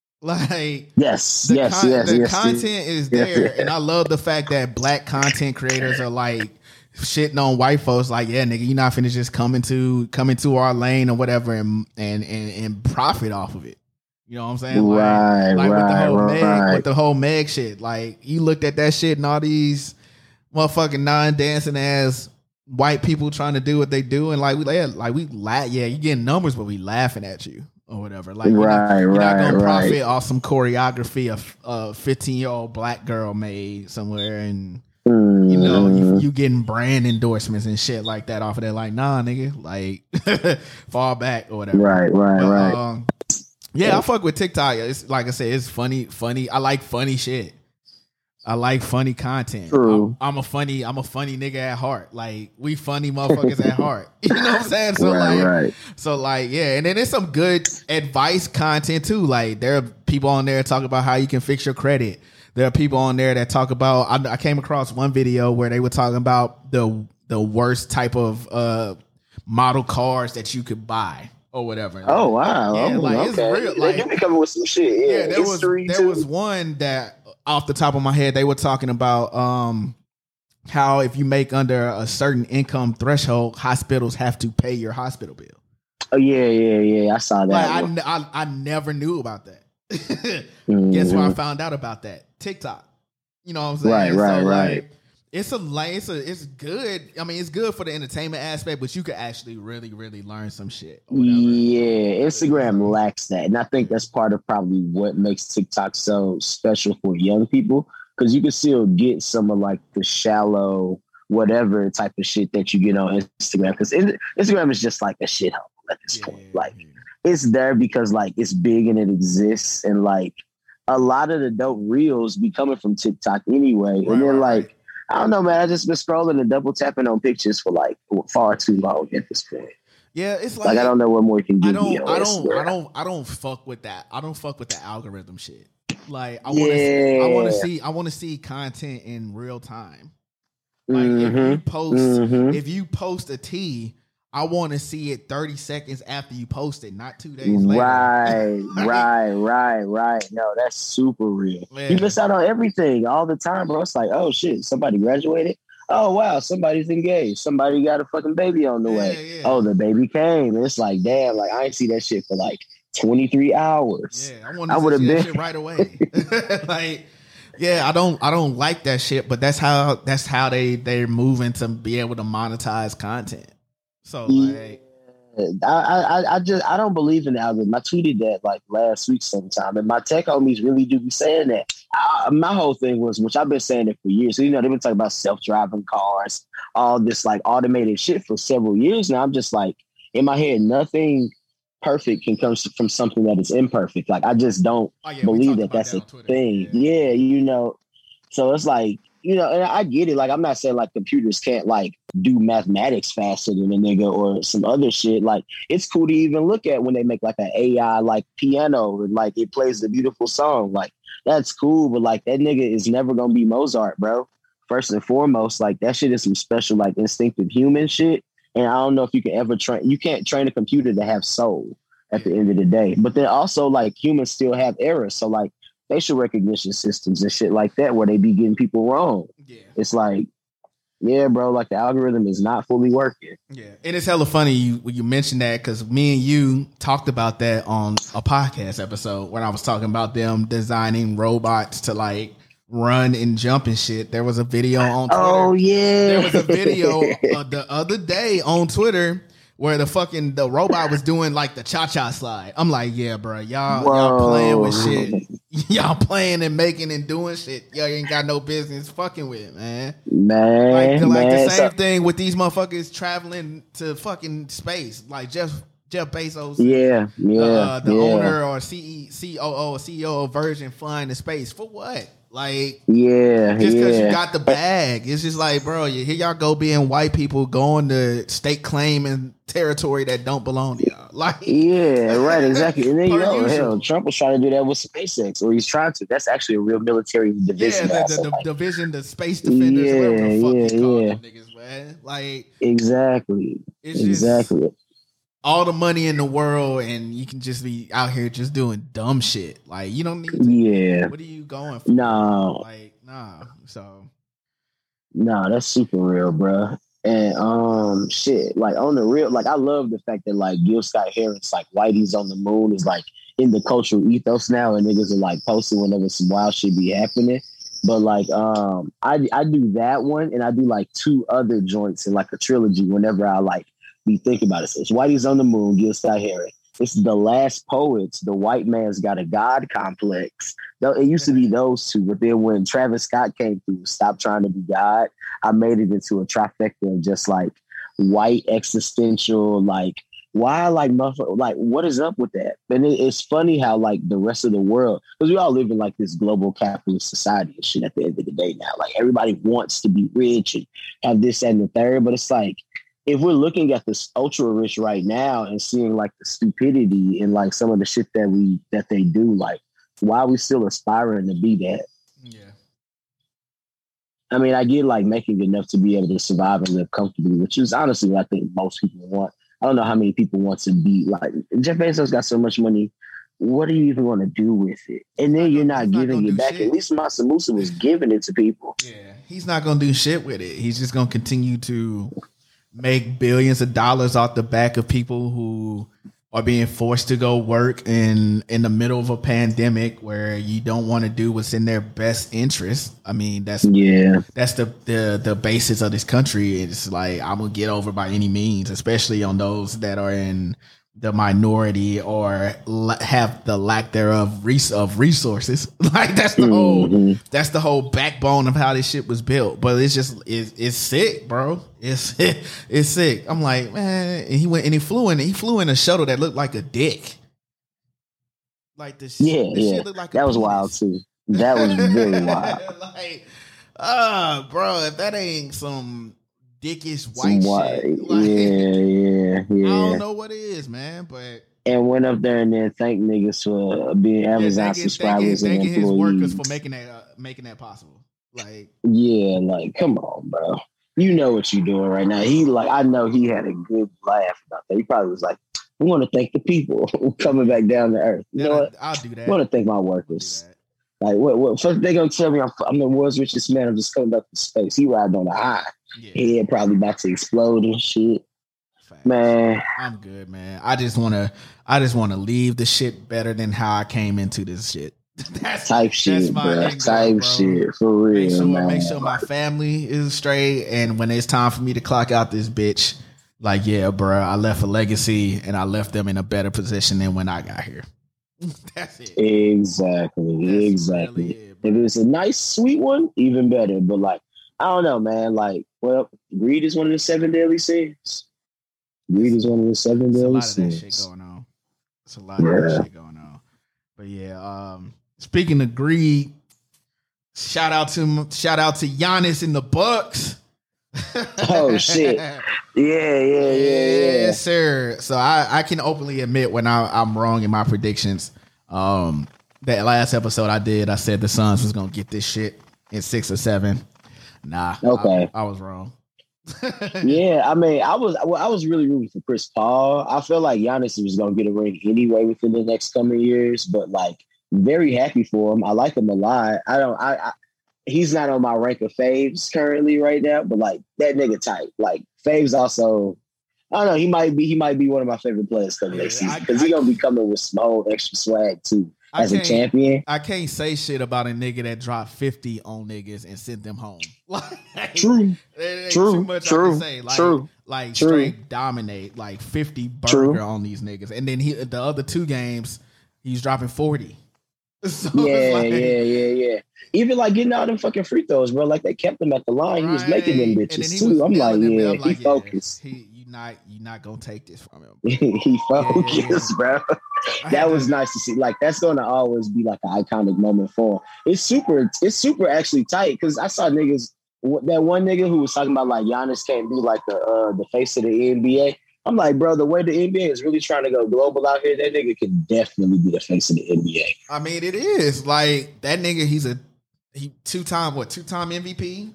Like yes, the yes, con- yes. The yes, content yes. is there, yes, yes. and I love the fact that black content creators are like shitting on white folks. Like, yeah, nigga, you're not finna just come into come into our lane or whatever, and and and, and profit off of it. You know what I'm saying? Like, right, like right, with the whole right. Meg, with the whole Meg shit. Like, you looked at that shit and all these motherfucking non-dancing ass white people trying to do what they do, and like we like we la- yeah, you getting numbers, but we laughing at you. Or whatever, like you're right, not, you're right, not gonna right. profit off some choreography of a fifteen year old black girl made somewhere, and mm. you know you, you getting brand endorsements and shit like that off of that. Like, nah, nigga, like fall back or whatever. Right, right, but, right. Um, yeah, I fuck with TikTok. It's like I said, it's funny, funny. I like funny shit. I like funny content. True. I'm, I'm a funny, I'm a funny nigga at heart. Like we funny motherfuckers at heart. You know what I'm saying? So right, like, right. so like, yeah. And then there's some good advice content too. Like there are people on there talk about how you can fix your credit. There are people on there that talk about. I, I came across one video where they were talking about the the worst type of uh, model cars that you could buy or whatever. Oh wow! Yeah, oh, like okay. it's real. Like you be coming with some shit. Yeah, yeah there was there too. was one that. Off the top of my head, they were talking about um, how if you make under a certain income threshold, hospitals have to pay your hospital bill. Oh yeah, yeah, yeah. I saw that. Like, I, I I never knew about that. mm-hmm. Guess where I found out about that? TikTok. You know what I'm saying? Right, right, so, right. Like, it's a like it's a it's good. I mean, it's good for the entertainment aspect, but you could actually really, really learn some shit. Yeah, Instagram lacks that, and I think that's part of probably what makes TikTok so special for young people, because you can still get some of like the shallow, whatever type of shit that you get on Instagram. Because Instagram is just like a shithole at this yeah, point. Like yeah. It's there because like it's big and it exists, and like a lot of the dope reels be coming from TikTok anyway, right, and then right, like. Right. I don't know, man. I just been scrolling and double tapping on pictures for like far too long at this point. Yeah, it's like, like I don't know what more you can do. I don't, I don't, I don't, I don't fuck with that. I don't fuck with the algorithm shit. Like I want to, yeah. I want to see, I want to see content in real time. Like mm-hmm. if you post, mm-hmm. if you post a tea, I want to see it thirty seconds after you post it, not two days later. Right, right, right, right. No, that's super real. Yeah. You miss out on everything all the time, bro. It's like, oh shit, somebody graduated. Oh wow, somebody's engaged. Somebody got a fucking baby on the yeah, way. Yeah. Oh, the baby came. And it's like, damn, like I ain't see that shit for like twenty-three hours. Yeah, I want to see that shit right away. Like, yeah, I don't, I don't like that shit, but that's how, that's how they they're moving to be able to monetize content. So like, I, I, I just I don't believe in the algorithm. I tweeted that like last week sometime, and my tech homies really do be saying that. I, my whole thing was, which I've been saying it for years. So, you know, they've been talking about self-driving cars, all this like automated shit for several years now. I'm just like, in my head, nothing perfect can come from something that is imperfect. Like I just don't oh, yeah, believe that that's that a thing. Yeah. yeah, you know. So it's like, you know, and I get it. Like, I'm not saying like computers can't like do mathematics faster than a nigga or some other shit. Like, it's cool to even look at when they make like an A I like piano and like it plays a beautiful song. Like, that's cool, but like that nigga is never gonna be Mozart, bro. First and foremost, like that shit is some special like instinctive human shit. And I don't know if you can ever train. You can't train a computer to have soul at the end of the day. But then also like humans still have errors. So like facial recognition systems and shit like that, where they be getting people wrong. Yeah. It's like, yeah, bro, like the algorithm is not fully working. Yeah. And it's hella funny you when you mentioned that, because me and you talked about that on a podcast episode when I was talking about them designing robots to like run and jump and shit. There was a video on Twitter. Oh, yeah. There was a video uh, the other day on Twitter where the fucking the robot was doing like the cha-cha slide. I'm like, yeah, bro, y'all Whoa. y'all playing with shit. Y'all playing and making and doing shit y'all ain't got no business fucking with, man. Man, like, like man. the same so- thing with these motherfuckers traveling to fucking space. Like Jeff Jeff Bezos, yeah, yeah, uh, the yeah. owner or C E O or C E O of Virgin flying to space for what? Like, yeah, just because yeah. you got the bag, it's just like, bro, you here y'all go being white people going to stake claim in territory that don't belong to y'all. Like, yeah, right, exactly. And then you know, hell, Trump was trying to do that with SpaceX, or he's trying to. That's actually a real military division. Yeah, the, the, the like, division, the space defenders, yeah, whatever the fuck yeah, you call yeah. them niggas, man. Like, exactly, it's exactly. Just, all the money in the world, and you can just be out here just doing dumb shit. Like, you don't need to. Yeah. What are you going for? No. Like, nah. So. Nah, that's super real, bro. And um, shit, like on the real, like I love the fact that like Gil Scott Heron's like Whitey's on the Moon is like in the cultural ethos now, and niggas are like posting whenever some wild shit be happening. But like, um, I I do that one, and I do like two other joints in like a trilogy whenever I like. We think about it. So it's Whitey's on the Moon, Gil Scott Heron. It's The Last Poets, The White Man's Got a God Complex. It used to be those two, but then when Travis Scott came through, Stop Trying to Be God, I made it into a trifecta of just like white existential, like, why, like, like, what is up with that? And it, it's funny how, like, the rest of the world, because we all live in, like, this global capitalist society and shit at the end of the day now. Like, everybody wants to be rich and have this, that, and the third, but it's like, if we're looking at this ultra rich right now and seeing like the stupidity and like some of the shit that we that they do, like why are we still aspiring to be that? Yeah. I mean, I get like making enough to be able to survive and live comfortably, which is honestly what I think most people want. I don't know how many people want to be like Jeff Bezos got so much money. What are you even going to do with it? And then you're not giving it back. Shit. At least Mansa Musa was giving it to people. Yeah, he's not going to do shit with it. He's just going to continue to make billions of dollars off the back of people who are being forced to go work in in the middle of a pandemic where you don't want to do what's in their best interest. I mean, that's yeah, that's the the the basis of this country. It's like, I'm gonna get over by any means, especially on those that are in the minority or have the lack thereof of resources. Like that's the mm-hmm. whole that's the whole backbone of how this shit was built. But it's just it's, it's sick, bro. It's it's sick. I'm like, man. And he went and he flew in. He flew in a shuttle that looked like a dick. Like this. Yeah, this yeah. Shit looked like that was penis. Wild too. That was very wild. Like, ah, uh, bro. If that ain't some dickish white, white shit. Like, yeah, yeah, yeah. I don't know what it is, man, but and went up there and then thanked niggas for being Amazon yeah, thanking, subscribers thanking, and thanking employees. His workers for making that uh, making that possible. Like, yeah, like come on, bro. You know what you're doing right now. He like, I know he had a good laugh about that. He probably was like, "I want to thank the people coming back down to earth." You yeah, know what? I'll do that. I want to thank my workers. Like, what? What? First, they gonna tell me I'm, I'm the world's richest man. I'm just coming back to space. He riding on a high. Yeah. Head probably about to explode and shit. Facts. Man, I'm good, man. I just wanna, I just wanna leave the shit better than how I came into this shit. That's type shit, that's my bro. Angle, type bro. Shit for real, make sure, man. Make sure my family is straight, and when it's time for me to clock out this bitch, like, yeah, bro, I left a legacy and I left them in a better position than when I got here. That's it. Exactly. That's exactly. Really it, if it's a nice, sweet one, even better. But like, I don't know, man. Like, well, greed is one of the seven deadly sins. Greed is one of the seven deadly sins. There's a lot of that shit going on. It's a lot yeah. of that shit going on. But yeah, um, speaking of greed, shout out to shout out to Giannis in the Bucks. Oh shit! Yeah, yeah, yeah, yeah, yes, sir. So I, I can openly admit when I, I'm wrong in my predictions. Um, that last episode I did, I said the Suns was gonna get this shit in six or seven. Nah, okay, I, I was wrong. Yeah, I mean, I was well, I was really rooting for Chris Paul. I felt like Giannis was gonna get a ring anyway within the next coming years, but like, very happy for him. I like him a lot. I don't. I. I He's not on my rank of faves currently right now, but like that nigga tight. Like Faves also, I don't know. He might be. He might be one of my favorite players coming next season because he's gonna be coming with some old extra swag too I as a champion. I can't say shit about a nigga that dropped fifty on niggas and sent them home. Like, true, true, too much true, I can say. Like, true, like true. straight dominate like fifty burger True. on these niggas, and then he the other two games he's dropping forty. So yeah, like, yeah, yeah, yeah. Even like getting all them fucking free throws, bro. Like they kept him at the line. Right. He was making them bitches too. I'm like, yeah, I'm like, he focused. Yeah, he, you not, you not gonna take this from him. He focused, yeah, yeah, yeah. bro. That was to, nice to see. Like that's gonna always be like an iconic moment for him. It's super. It's super actually tight because I saw niggas. That one nigga who was talking about like Giannis can't be like the uh, the face of the N B A. I'm like, bro, the way the N B A is really trying to go global out here, that nigga can definitely be the face of the N B A. I mean, it is like that nigga. He's a he two time what two time M V P.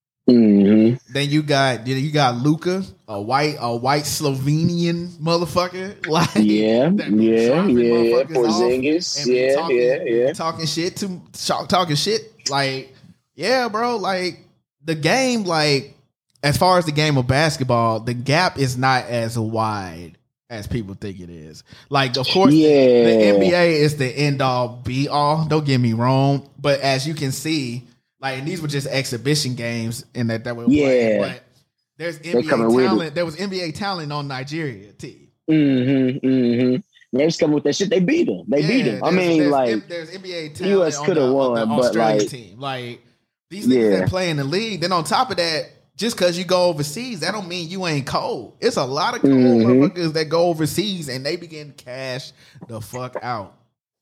Mm-hmm. Then you got you got Luka, a white a white Slovenian motherfucker. Like yeah, yeah, yeah, Porzingis, yeah, talking, yeah, yeah, talking shit to talking shit. Like yeah, bro. Like the game, like. As far as the game of basketball, the gap is not as wide as people think it is. Like, of course, yeah. the, the N B A is the end all be all. Don't get me wrong, but as you can see, like, and these were just exhibition games in that that were yeah. playing. But there's N B A talent. There was N B A talent on Nigeria too. Mm-hmm. Mm-hmm. They just coming with that shit. They beat them. They yeah, beat them. I mean, there's, like, there's N B A talent. U S could have won, on the but Australian like, team, like these niggas yeah. that play in the league. Then on top of that. Just because you go overseas, that don't mean you ain't cold. It's a lot of cold mm-hmm. motherfuckers that go overseas and they begin cash the fuck out.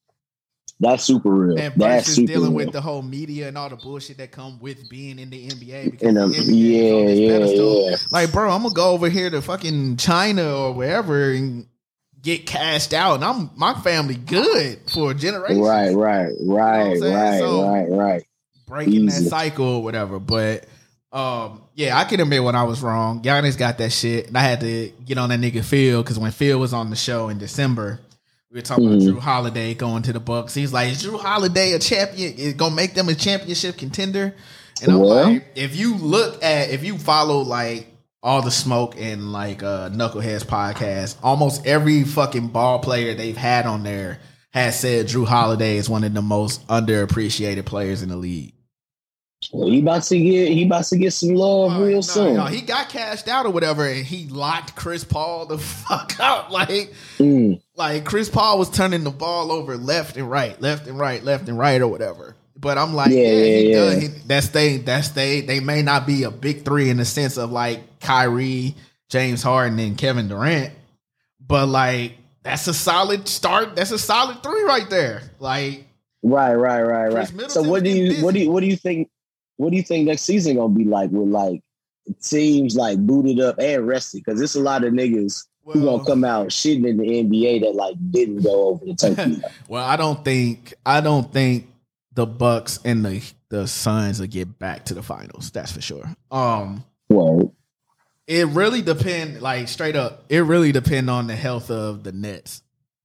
That's super real. And That's versus super dealing real. with the whole media and all the bullshit that come with being in the N B A. Because in a, the N B A yeah, is on this yeah, pedestal. yeah. Like, bro, I'm gonna go over here to fucking China or wherever and get cashed out, and I'm my family good for a generation. Right, right, right, you know right, so, right, right. Breaking Easy. that cycle or whatever, but. Um, yeah, I can admit when I was wrong. Giannis got that shit, and I had to get on that nigga Phil because when Phil was on the show in December, we were talking mm. about Drew Holiday going to the Bucks. He's like, "Is Drew Holiday a champion? Is gonna make them a championship contender?" And I'm well, like, if you look at, if you follow like all the smoke and like uh, Knuckleheads podcast, almost every fucking ball player they've had on there has said Drew Holiday is one of the most underappreciated players in the league. Well, he about to get he about to get some love no, real no, soon. No, he got cashed out or whatever, and he locked Chris Paul the fuck up. Like, mm. like Chris Paul was turning the ball over left and right, left and right, left and right, or whatever. But I'm like, yeah, yeah, he yeah. does. He, that's they. That's they. They may not be a big three in the sense of like Kyrie, James Harden, and Kevin Durant, but like that's a solid start. That's a solid three right there. Like, right, right, right, right. So what do you busy. what do you what do you think? What do you think next season gonna be like with like teams like booted up and rested? Because there's a lot of niggas well, who gonna come out shitting in the N B A that like didn't go over the turkey. Well, I don't think I don't think the Bucks and the the Suns will get back to the finals. That's for sure. Um, well, it really depend. Like straight up, it really depend on the health of the Nets.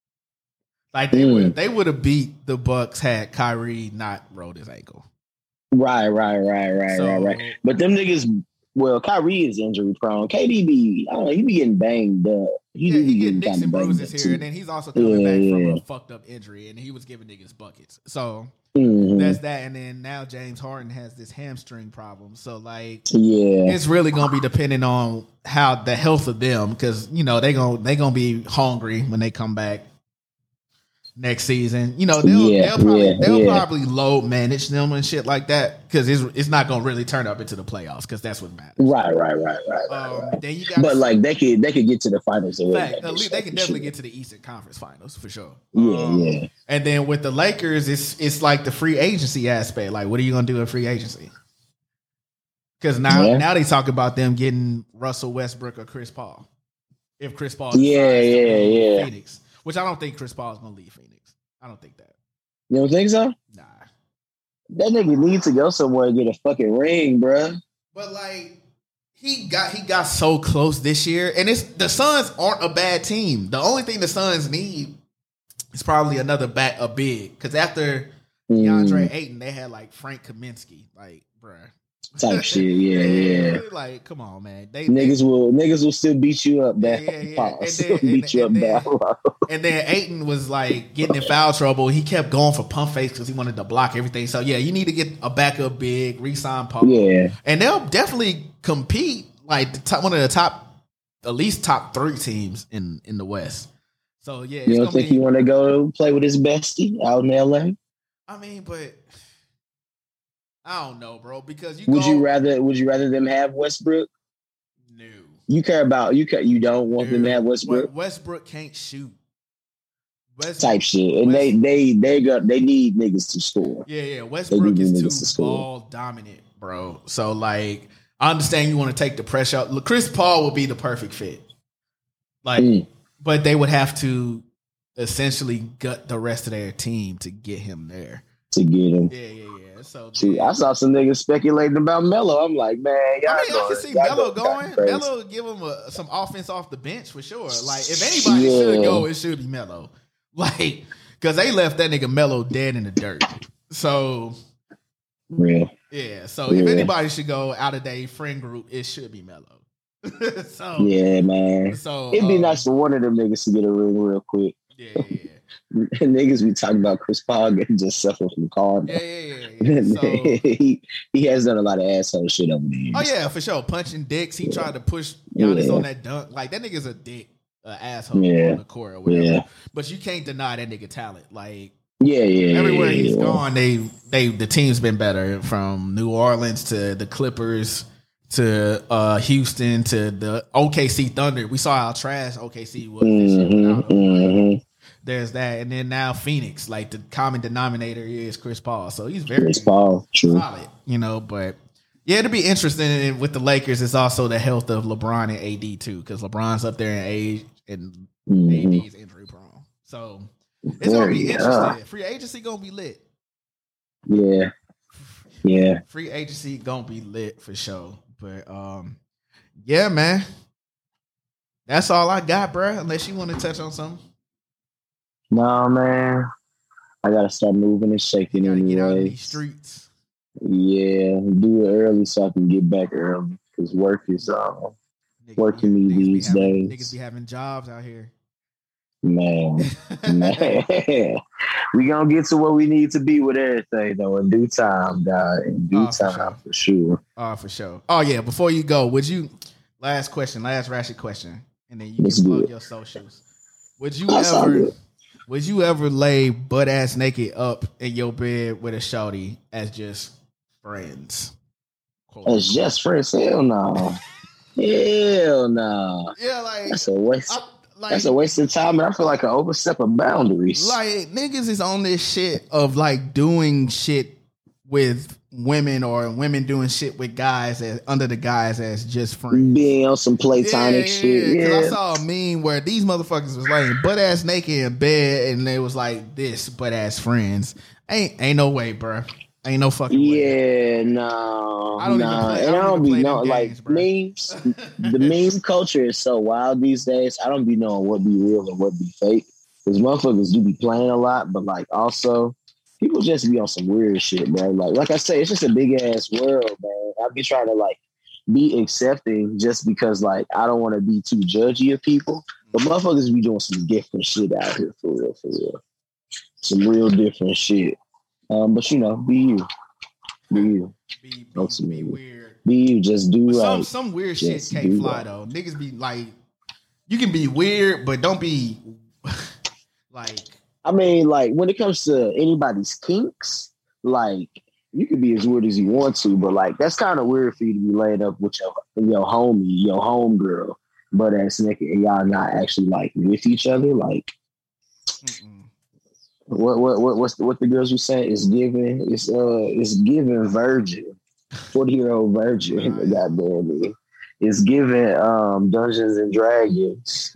Like they mm. would they would have beat the Bucks had Kyrie not rolled his ankle. Right, right, right, right, so, right, right. But them niggas, well, Kyrie is injury prone. K D B, I don't know, he be getting banged up. He yeah, be he getting nicks and bruises here, too. and then he's also coming yeah, back yeah. from a fucked up injury, and he was giving niggas buckets. So Mm-hmm. That's that. And then now James Harden has this hamstring problem. So like, yeah, it's really gonna be depending on how the health of them, because you know they gonna they gonna be hungry when they come back next season. You know they'll yeah, they'll probably yeah, they'll yeah. probably load manage them and shit like that, because it's it's not gonna really turn up into the playoffs, because that's what matters. Right, right, right, right. Um, right. then you got, But like they could they could get to the finals. And win fact, that at least shit, they can for definitely sure. get to the Eastern Conference Finals for sure. Yeah, Um, yeah. And then with the Lakers, it's it's like the free agency aspect. Like, what are you gonna do in free agency? Because now Yeah. now they talk about them getting Russell Westbrook or Chris Paul. If Chris Paul Yeah, decides to yeah, leave yeah. Phoenix, which I don't think Chris Paul is gonna leave Phoenix. I don't think that. You don't think so? Nah. That nigga needs to go somewhere and get a fucking ring, bruh. But like he got he got so close this year, and it's the Suns aren't a bad team. The only thing the Suns need is probably another back a big, because after DeAndre Ayton, they had like Frank Kaminsky, like bruh. Type shit, yeah, yeah. Like, come on, man. They Niggas they, will niggas will still beat you up, Yeah, man. yeah, yeah. Pause. And then- beat and- you and up, then- man. And then Ayton was like getting in foul trouble. He kept going for pump fakes because he wanted to block everything. So yeah, you need to get a backup big, re-sign Paul. Yeah. And they'll definitely compete like the top, one of the top, at least top three teams in in the West. So yeah, it's You don't gonna think be, he want to go play with his bestie out in L A? I mean, but I don't know, bro. Because you Would go, you rather would you rather them have Westbrook? no. You care about you care, you don't want them to have Westbrook Westbrook can't shoot. Westbrook, type shit. And West- they they they got they need niggas to score. Yeah, yeah. Westbrook do is need too niggas to score. ball dominant, bro. So like, I understand you want to take the pressure out. Look, Chris Paul would be the perfect fit. Like, Mm. but they would have to essentially gut the rest of their team to get him there. To get him. Yeah, yeah, yeah. So See, I saw some niggas speculating about Melo. I'm like, man, y'all I mean, I going, can see y'all Melo going going. crazy. Melo give him a, some offense off the bench for sure. Like, if anybody Yeah. should go, it should be Melo. Like, because they left that nigga Melo dead in the dirt. So Real. yeah. So if Yeah. anybody should go out of their friend group, it should be Melo. so Yeah, man. So It'd be um, nice for one of them niggas to get a ring real quick. Yeah, yeah, yeah. Niggas be talking about Chris Paul getting just suffer from karma. Yeah, yeah, yeah. yeah. So, he he has done a lot of asshole shit over the years. oh yeah, for sure. Punching dicks. He tried to push Giannis Yeah. on that dunk. Like that nigga's a dick, an asshole Yeah. on the court or whatever. Yeah. But you can't deny that nigga talent. Like Yeah, yeah. everywhere yeah, he's yeah. gone, they they the team's been better. From New Orleans to the Clippers to uh, Houston to the O K C Thunder. We saw how trash O K C was. this year Mhm, without him. mhm. There's that, and then now Phoenix. Like the common denominator is Chris Paul, so he's very Chris Paul, true. solid, you know. But yeah, it'll be interesting. And with the Lakers, it's also the health of LeBron and A D too, because LeBron's up there in age and Mhm. A D's injury prone. So it's gonna be Very, interesting. uh, Free agency gonna be lit. Yeah, yeah. Free agency gonna be lit for sure. But um, yeah, man, that's all I got, bro. Unless you want to touch on something, Nah, man. I gotta start moving and shaking you gotta get out in anyway. these streets. Yeah, do it early so I can get back early because work is uh, Niggas Working be- me niggas be these having- days. Niggas be having jobs out here. man, man. We gonna get to where we need to be with everything though in due time, God. In due Oh, for time, sure. for sure. Oh, for sure. Oh, yeah. Before you go, would you? Last question, last ratchet question, and then you Let's can do plug it. your socials. Would you That's all ever? good. Would you ever lay butt ass naked up in your bed with a shawty as just friends? Quote, It's unquote. just friends. Hell no. Hell no. Yeah, like, That's a waste. I, like, That's a waste of time, and I feel like an overstep of boundaries. like niggas is on this shit of like doing shit with women or women doing shit with guys as under the guys as just friends. Being on some platonic shit. Because Yeah. I saw a meme where these motherfuckers was laying butt ass naked in bed, and they was like this butt ass friends. Ain't ain't no way, bro. Ain't no fucking way. Yeah, no, I don't even no, play- I and I don't don't even be play know them like games, bro. memes. The meme culture is so wild these days. I don't be knowing what be real and what be fake. Because motherfuckers do be playing a lot, but like also people just be on some weird shit, bro. Like, like I say, it's just a big ass world, man. I be trying to like be accepting just because like I don't want to be too judgy of people. But motherfuckers be doing some different shit out here for real, for real. Some real different shit. Um, but you know, be you. Be you. Be, Be, be, be weird. Be you. Just do but right. Some some weird just shit can't fly right. though. Niggas be like, you can be weird, but don't be like. I mean, like when it comes to anybody's kinks, like you can be as weird as you want to, but like that's kind of weird for you to be laid up with your your homie, your homegirl, but as nigga, and y'all not actually like with each other. Like, Mm-mm. what what what what's the, what the girls were saying is giving it's uh it's giving virgin, forty year old virgin. Right. Goddamn me. It's giving um, Dungeons and Dragons.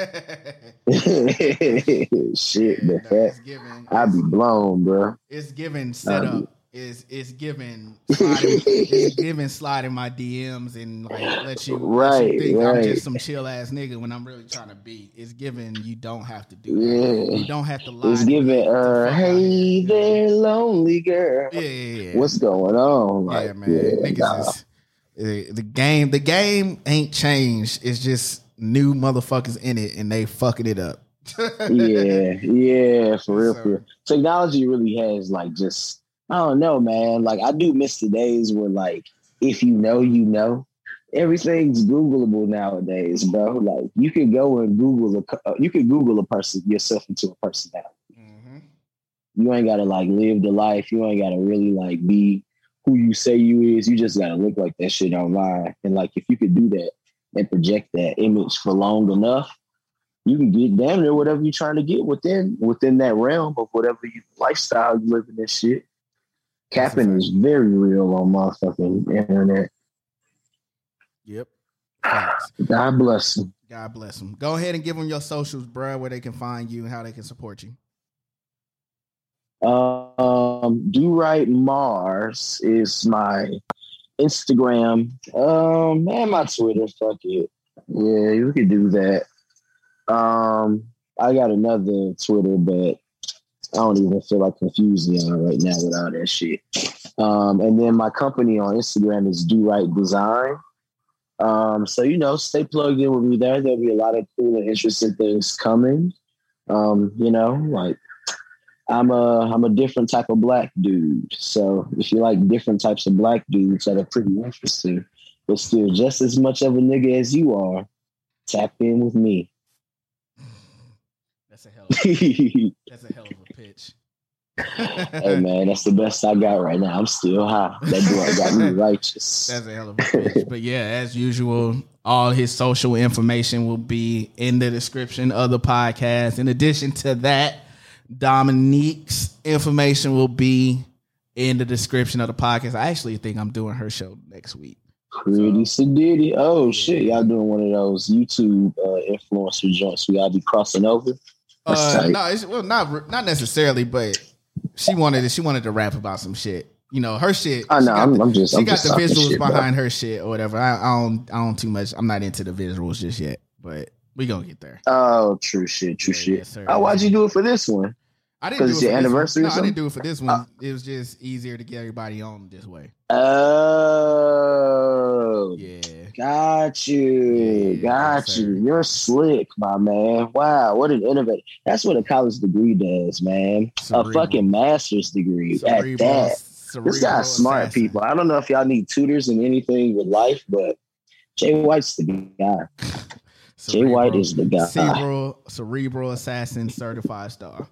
Shit, yeah, man. No, giving, I be blown, bro. It's giving setup. It's it's giving sliding, it's giving sliding my D Ms and like let you, right, let you think right. I'm just some chill ass nigga when I'm really trying to be. It's giving you don't have to do that. Yeah. You don't have to lie. It's giving uh hey there, lonely girl. Yeah, yeah, yeah. What's going on? Like, yeah, man. Yeah, Niggas nah. is the game, the game ain't changed. It's just new motherfuckers in it, and they fucking it up. yeah, yeah, for real, so, for real. Technology really has like just I don't know, man. Like I do miss the days where like if you know, you know. Everything's Googleable nowadays, bro. Like you can go and Google a you can Google a person yourself into a personality. Mm-hmm. You ain't gotta like live the life. You ain't gotta really like be who you say you is. You just gotta look like that shit online. And like if you could do that and project that image for long enough, you can get damn near whatever you're trying to get within within that realm of whatever you lifestyle you live in this shit. Capping is very real on motherfucking internet. Yep. Facts. God bless them. God bless them. Go ahead and give them your socials, bro, where they can find you and how they can support you. Um, Do Right Mars is my Instagram. Um, and my Twitter. Fuck it. Yeah, you could do that. Um, I got another Twitter, but I don't even feel like confusing y'all right now with all that shit. Um, and then my company on Instagram is Do Right Design. Um, so you know, stay plugged in with me there. There'll be a lot of cool and interesting things coming. Um, you know, like. I'm a I'm a different type of black dude. So if you like different types of black dudes that are pretty interesting, but still just as much of a nigga as you are, tap in with me. That's a hell of a, that's a hell of a pitch. Hey man, that's the best I got right now. I'm still high. That boy got me righteous. That's a hell of a pitch. But yeah, as usual, all his social information will be in the description of the podcast. In addition to that, Dominique's information will be in the description of the podcast. I actually think I'm doing her show next week. Pretty so, sedity. Oh yeah. Shit, y'all doing one of those YouTube uh, influencer joints? We all be crossing over. Uh, no, it's, well, not not necessarily, but she wanted to, she wanted to rap about some shit. You know, her shit. I know. I'm, the, I'm just. She I'm got just the visuals shit, behind bro. her shit or whatever. I, I don't. I don't too much. I'm not into the visuals just yet, but we gonna get there. Oh, true shit. True yeah, shit. Yes, sir, oh, why'd you do it for this one? I didn't do it it's for your this anniversary. One. No, I didn't do it for this one. Uh, it was just easier to get everybody on this way. Oh, yeah. Got you. Yeah, got yes, you. You're slick, my man. Wow, what an innovator. That's what a college degree does, man. Cerebral. A fucking master's degree Cerebral. At that. Cerebral this guy's smart assassin. People. I don't know if y'all need tutors in anything with life, but Jay White's the guy. Cerebral, Jay White is the guy. Cerebral, cerebral assassin, certified star.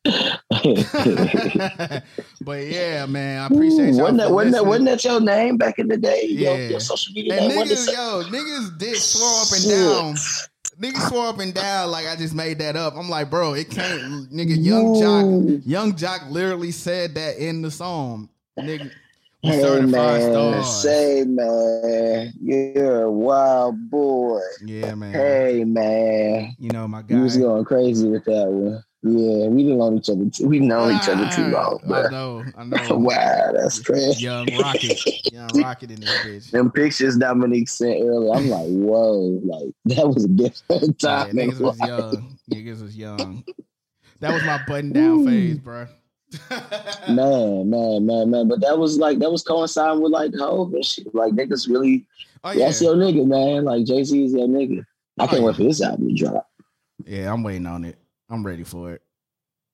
But yeah, man, I appreciate y'all. Wasn't that, wasn't, that, wasn't that your name back in the day? Yeah. Your, your social media and name? Niggas, yo, niggas dick swore up and down. Niggas swore up and down like I just made that up. I'm like, bro, it can't. Nigga, Young Jock, Young Jock literally said that in the song. Nigga. Hey man, say man, you're a wild boy. Yeah, man. Hey man, you know my guy. You was going crazy with that one. Yeah, we didn't know each other. Too, we know ah, each other too long. Bro. I know, I know. Wow, that's crazy. Young Rocket, Young Rocket in this bitch. Them pictures Dominique sent earlier, I'm like, whoa, like that was a different time. Yeah, niggas was young. Niggas was young. That was my button down phase, bro. man, man, man, man. But that was like that was coinciding with like the whole shit. Like niggas really oh, yeah. That's your nigga, man. Like Jay-Z is your nigga. I can't oh, wait yeah. for this album to drop. Yeah, I'm waiting on it. I'm ready for it.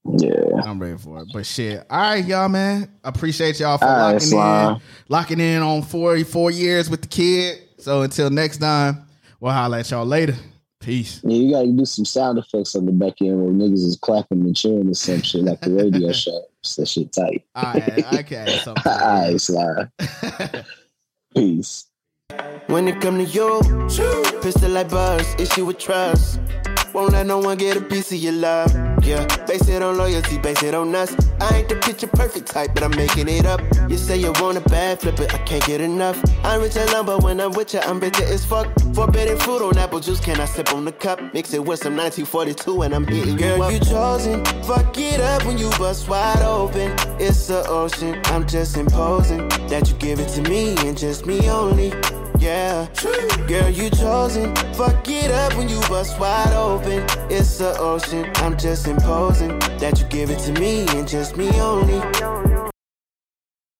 Yeah, I'm ready for it. But shit, all right, y'all, man. Appreciate y'all for all right, locking Slime. in, locking in on forty-four years with the kid. So until next time, we'll holler at y'all later. Peace. Yeah, you gotta do some sound effects on the back end where niggas is clapping and cheering or some shit like the radio show. That shit tight. All right, okay. So All right, Slime. Peace. When it come to you, pistol like buzz, issue with trust. Won't let no one get a piece of your love. Yeah, base it on loyalty, base it on us. I ain't the picture perfect type, but I'm making it up. You say you want a bad flip it, I can't get enough. I'm rich and lumber when I'm with you, I'm bitter as fuck. Forbidden fruit on apple juice, can I sip on the cup? Mix it with some nineteen forty-two and I'm hitting you up. Girl, you chosen, fuck it up when you bust wide open. It's the ocean, I'm just imposing that you give it to me and just me only. Yeah, girl, you chosen. Fuck it up when you bust wide open. It's the ocean. I'm just imposing that you give it to me and just me only.